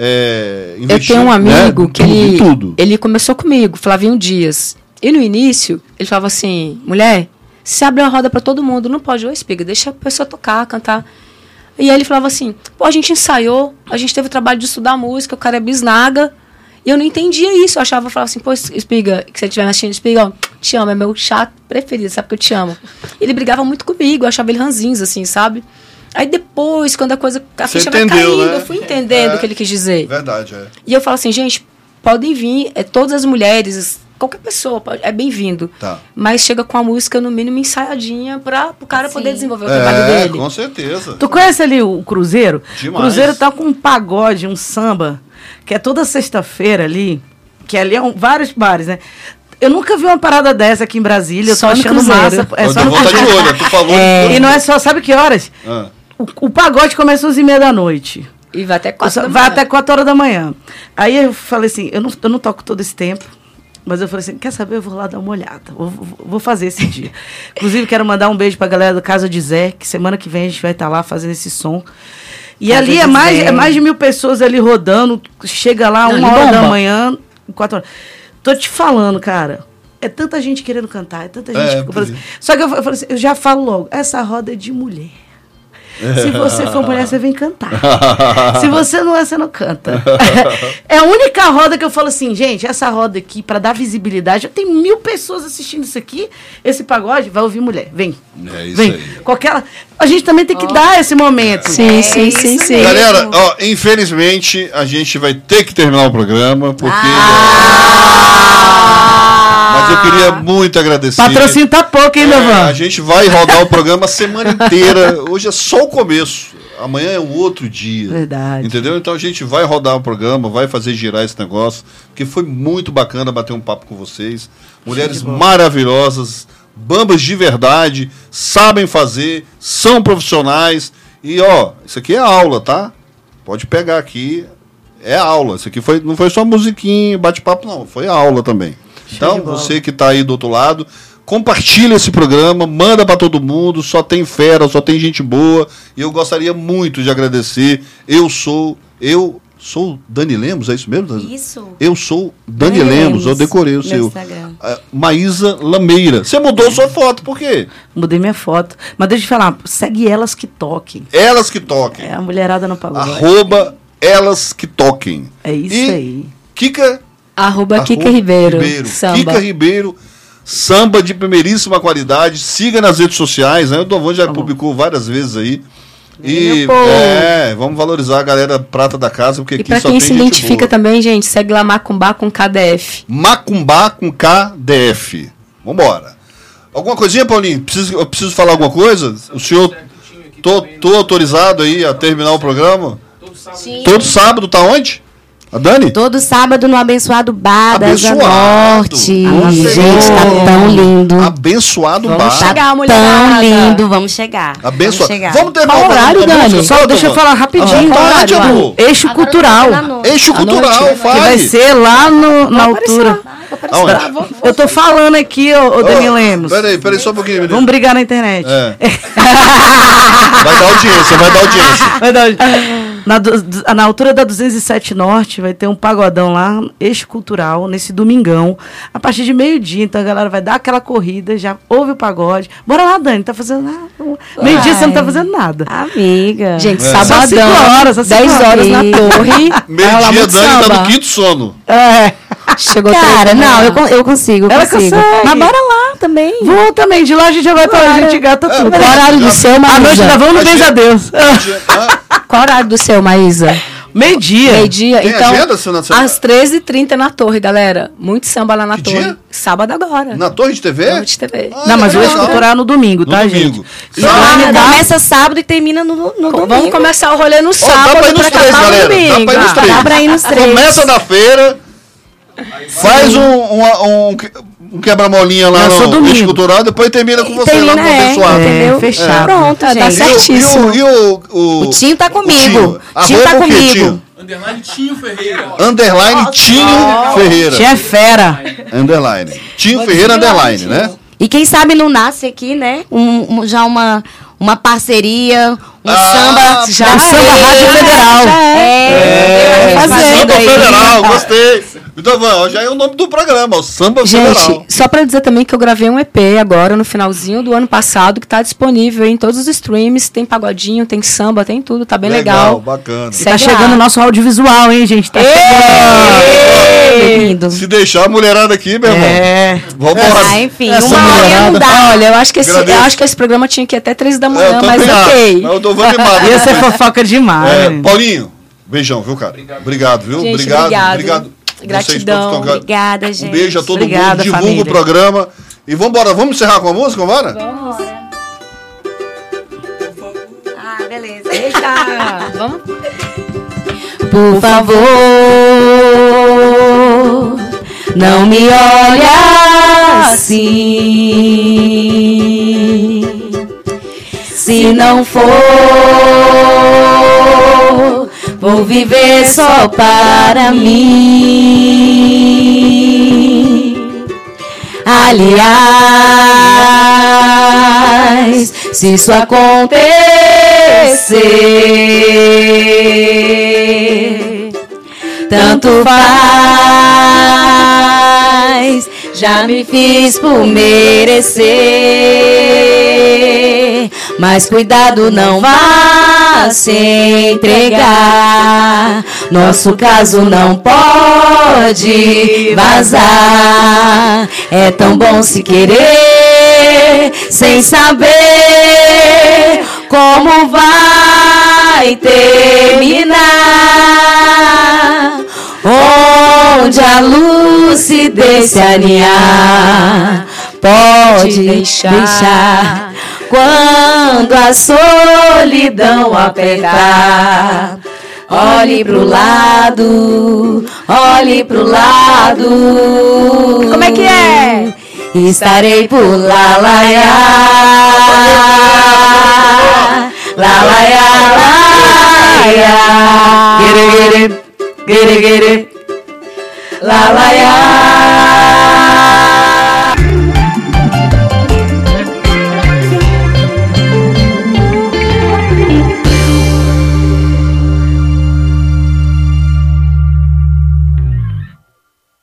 É, investir, eu tenho um amigo né, que tudo, ele, tudo. ele começou comigo, Flavinho Dias. E no início, ele falava assim, mulher, se abre a roda pra todo mundo, não pode, ô espiga, deixa a pessoa tocar, cantar. E aí ele falava assim, pô, a gente ensaiou, a gente teve o trabalho de estudar música, o cara é bisnaga. E eu não entendia isso, eu achava, eu falava assim, pô, espiga, que você estiver assistindo, espiga, ó, te amo, é meu chato preferido, sabe que eu te amo. Ele brigava muito comigo, eu achava ele ranzinza, assim, sabe? Aí depois, quando a coisa, a Você ficha vai entendeu, caindo, né? eu fui entendendo é, o que ele quis dizer. Verdade, é. E eu falo assim, gente, podem vir, é, todas as mulheres, qualquer pessoa, pode, é bem-vindo. Tá. Mas chega com a música, no mínimo, ensaiadinha para o cara Sim. poder desenvolver o é, trabalho dele. Com certeza. Tu conhece ali o Cruzeiro? Demais. O Cruzeiro tá com um pagode, um samba, que é toda sexta-feira ali, que ali é um, vários bares, né? Eu nunca vi uma parada dessa aqui em Brasília, só eu tô achando massa. É só no volta de olho, tu falou. É, e não é só, sabe que horas? Ah. O, o pagode começa às onze e meia da noite. E vai até quatro da Vai manhã. até quatro horas da manhã. Aí eu falei assim, eu não, eu não toco todo esse tempo, mas eu falei assim, quer saber, eu vou lá dar uma olhada. Vou, vou fazer esse dia. Inclusive, quero mandar um beijo pra galera do Casa de Zé, que semana que vem a gente vai estar lá fazendo esse som. E Casa ali é mais, é mais de mil pessoas ali rodando, chega lá não, uma hora da manhã, quatro horas. Tô te falando, cara, é tanta gente querendo cantar, é tanta gente... É, assim. Só que eu, eu, falei assim, eu já falo logo, essa roda é de mulher. Se você for mulher, você vem cantar. Se você não é, você não canta. É a única roda que eu falo assim, gente, essa roda aqui, pra dar visibilidade, eu tenho mil pessoas assistindo isso aqui, esse pagode, vai ouvir mulher. Vem. É isso vem. aí. Qualquer... A gente também tem que oh. dar esse momento. Sim, é sim, sim, sim. Galera, ó, infelizmente, a gente vai ter que terminar o programa, porque... Ah. Mas eu queria muito agradecer. Patrocínio tá pouco, hein, meu é, A gente vai rodar o programa a semana inteira. Hoje é só o começo. Amanhã é um outro dia. Verdade. Entendeu? Então a gente vai rodar o programa, vai fazer girar esse negócio, porque foi muito bacana bater um papo com vocês. Mulheres maravilhosas, bambas de verdade, sabem fazer, são profissionais. E, ó, isso aqui é aula, tá? Pode pegar aqui. É aula. Isso aqui foi, não foi só musiquinha, bate-papo, não. Foi aula também. Então, você que está aí do outro lado, compartilha esse programa, manda para todo mundo, só tem fera, só tem gente boa, e eu gostaria muito de agradecer. Eu sou, eu Sou Dani Lemos, é isso mesmo? Isso. Eu sou Dani, Dani Lemos, Lemos, eu decorei o meu seu. Instagram. Uh, Maísa Lameira. Você mudou sua foto, por quê? Mudei minha foto. Mas deixa eu falar, segue Elas Que Toquem. Elas Que Toquem. É a mulherada no pagode. Arroba Elas Que Toquem. É isso e aí. Kika... Arroba Kika Ribeiro. Ribeiro. Samba. Kika Ribeiro. Samba de primeiríssima qualidade. Siga nas redes sociais, né? O Dovão já Tá publicou várias vezes aí. E, E é, vamos valorizar a galera prata da casa, porque E aqui pra só quem tem se gente identifica boa. também, gente, segue lá Macumbá com K D F. Macumbá com K D F. Vambora. Alguma coisinha, Paulinho? Preciso, eu preciso falar alguma coisa? O senhor... Tô, tô autorizado aí a terminar o programa? Sim. Todo sábado tá onde? A Dani? Todo sábado no Abençoado Bar da Asa Abençoado. Norte. Nossa, Gente, tá tão lindo. Abençoado Vamos bar. chegar. Tá mulherada. tão lindo. Vamos chegar. Abençoado. Vamos chegar. Vamos terminar Qual o programa horário, com a Dani? música, Só solta, deixa eu mano. falar rapidinho. Qual horário, do amor? Eixo Agora Cultural. tá na noite. Eixo À cultural, noite, Que fale. vai ser lá no, na altura. Aonde? Eu tô falando aqui, ô, ô Dani Ô, Lemos. Peraí, peraí só um pouquinho, menino. Vamos brigar na internet. É. Vai dar audiência, vai dar audiência. Vai dar- Na, du- du- na altura da duzentos e sete Norte vai ter um pagodão lá, Eixo Cultural, nesse domingão, a partir de meio-dia. Então a galera vai dar aquela corrida, já ouve o pagode. Bora lá, Dani, tá fazendo nada. Meio-dia você não tá fazendo nada. Amiga. Gente, É. Só sabadão, cinco horas, só cinco dez horas na horas. torre. vai rolar Meio-dia, muito Dani tá samba. no quinto sono. É. Chegou Cara, tempo, não, né? eu, con- eu consigo, eu Ela consigo. consegue. Mas bora lá também. Vou também, de lá a gente já vai pra a gente gata tudo. Qual horário do seu, À noite Maísa? nós vamos no A gente- Beijo a Deus. Ah, Qual horário do seu, Maísa? Meio-dia. Meio-dia? Tem Então, agenda, seu Nacional? às treze e trinta na torre, galera. Muito samba lá na Que torre. dia? Sábado agora. na Torre de T V? Torre de T V. Ah, Não, mas o legal. Eixo Cultural é no domingo, No tá, domingo. gente? Sábado. Ah, começa sábado e termina no, no domingo. Vamos começar o rolê no Ó, sábado dá pra ir nos pra três, acabar no galera. Dá domingo. pra ir nos Ah, três. Dá pra ir nos três. Começa na feira, faz um, um, um, um quebra-molinha lá Eu sou no domingo. Eixo Cultural, depois termina com você Termina, lá no é, Abençoado. entendeu? fechado. Pronto, Tá, gente. tá E o, e certíssimo. o, e o, o, O Tinho tá comigo. Tinho. Tinho tá Arroba o quê, comigo. Tinho? Underline Tinho Ferreira. Underline Tinho Ferreira. Tinha fera. Underline. Tinho Ferreira, underline, né? E quem sabe não nasce aqui, né? Um, um- já uma, uma parceria, um Ah, samba. já um é, samba Rádio já Federal. é. É, Vai fazendo Samba aí. Federal, gostei. Então, vamos, já é o nome do programa, o Samba Federal. Gente, só pra dizer também que eu gravei um E P agora no finalzinho do ano passado, que tá disponível em todos os streams. Tem pagodinho, tem samba, tem tudo, tá bem legal. bacana. Segue Tá chegando lá. o nosso audiovisual, hein, gente? Tá Bem-vindo. Se deixar a mulherada aqui, meu irmão. É. Vamos Ah, enfim, Essa uma hora não mulherada. dá. Olha, eu acho, que esse, eu Agradeço. acho que esse programa tinha que ir até três da É, manhã, eu mas também acho. ok. Mas eu tô animado. Ia ser fofoca demais. É, né? Paulinho, beijão, viu, cara? Obrigado, viu? Gente, obrigado, obrigado. obrigado. Gratidão. Vocês todos estão- Obrigada, gente. Um beijo a todo Obrigada, mundo, divulga família. o programa. E vambora, vamos encerrar com a música, vambora? Ah, beleza. Eita, vamos. Por favor, não me olhe assim. Se não for, vou viver só para mim. Aliás, se isso acontecer, tanto faz, já me fiz por merecer. Mas cuidado, não vá se entregar. Nosso caso não pode vazar. É tão bom se querer sem saber como vai terminar. Onde a lucidez se aninhar, pode deixar, deixar. Quando a solidão apertar, olhe pro lado, olhe pro lado. Como é que é? Estarei por lá, lá, lá, lá, lá, lá, lá, lá, lá, lá, lá,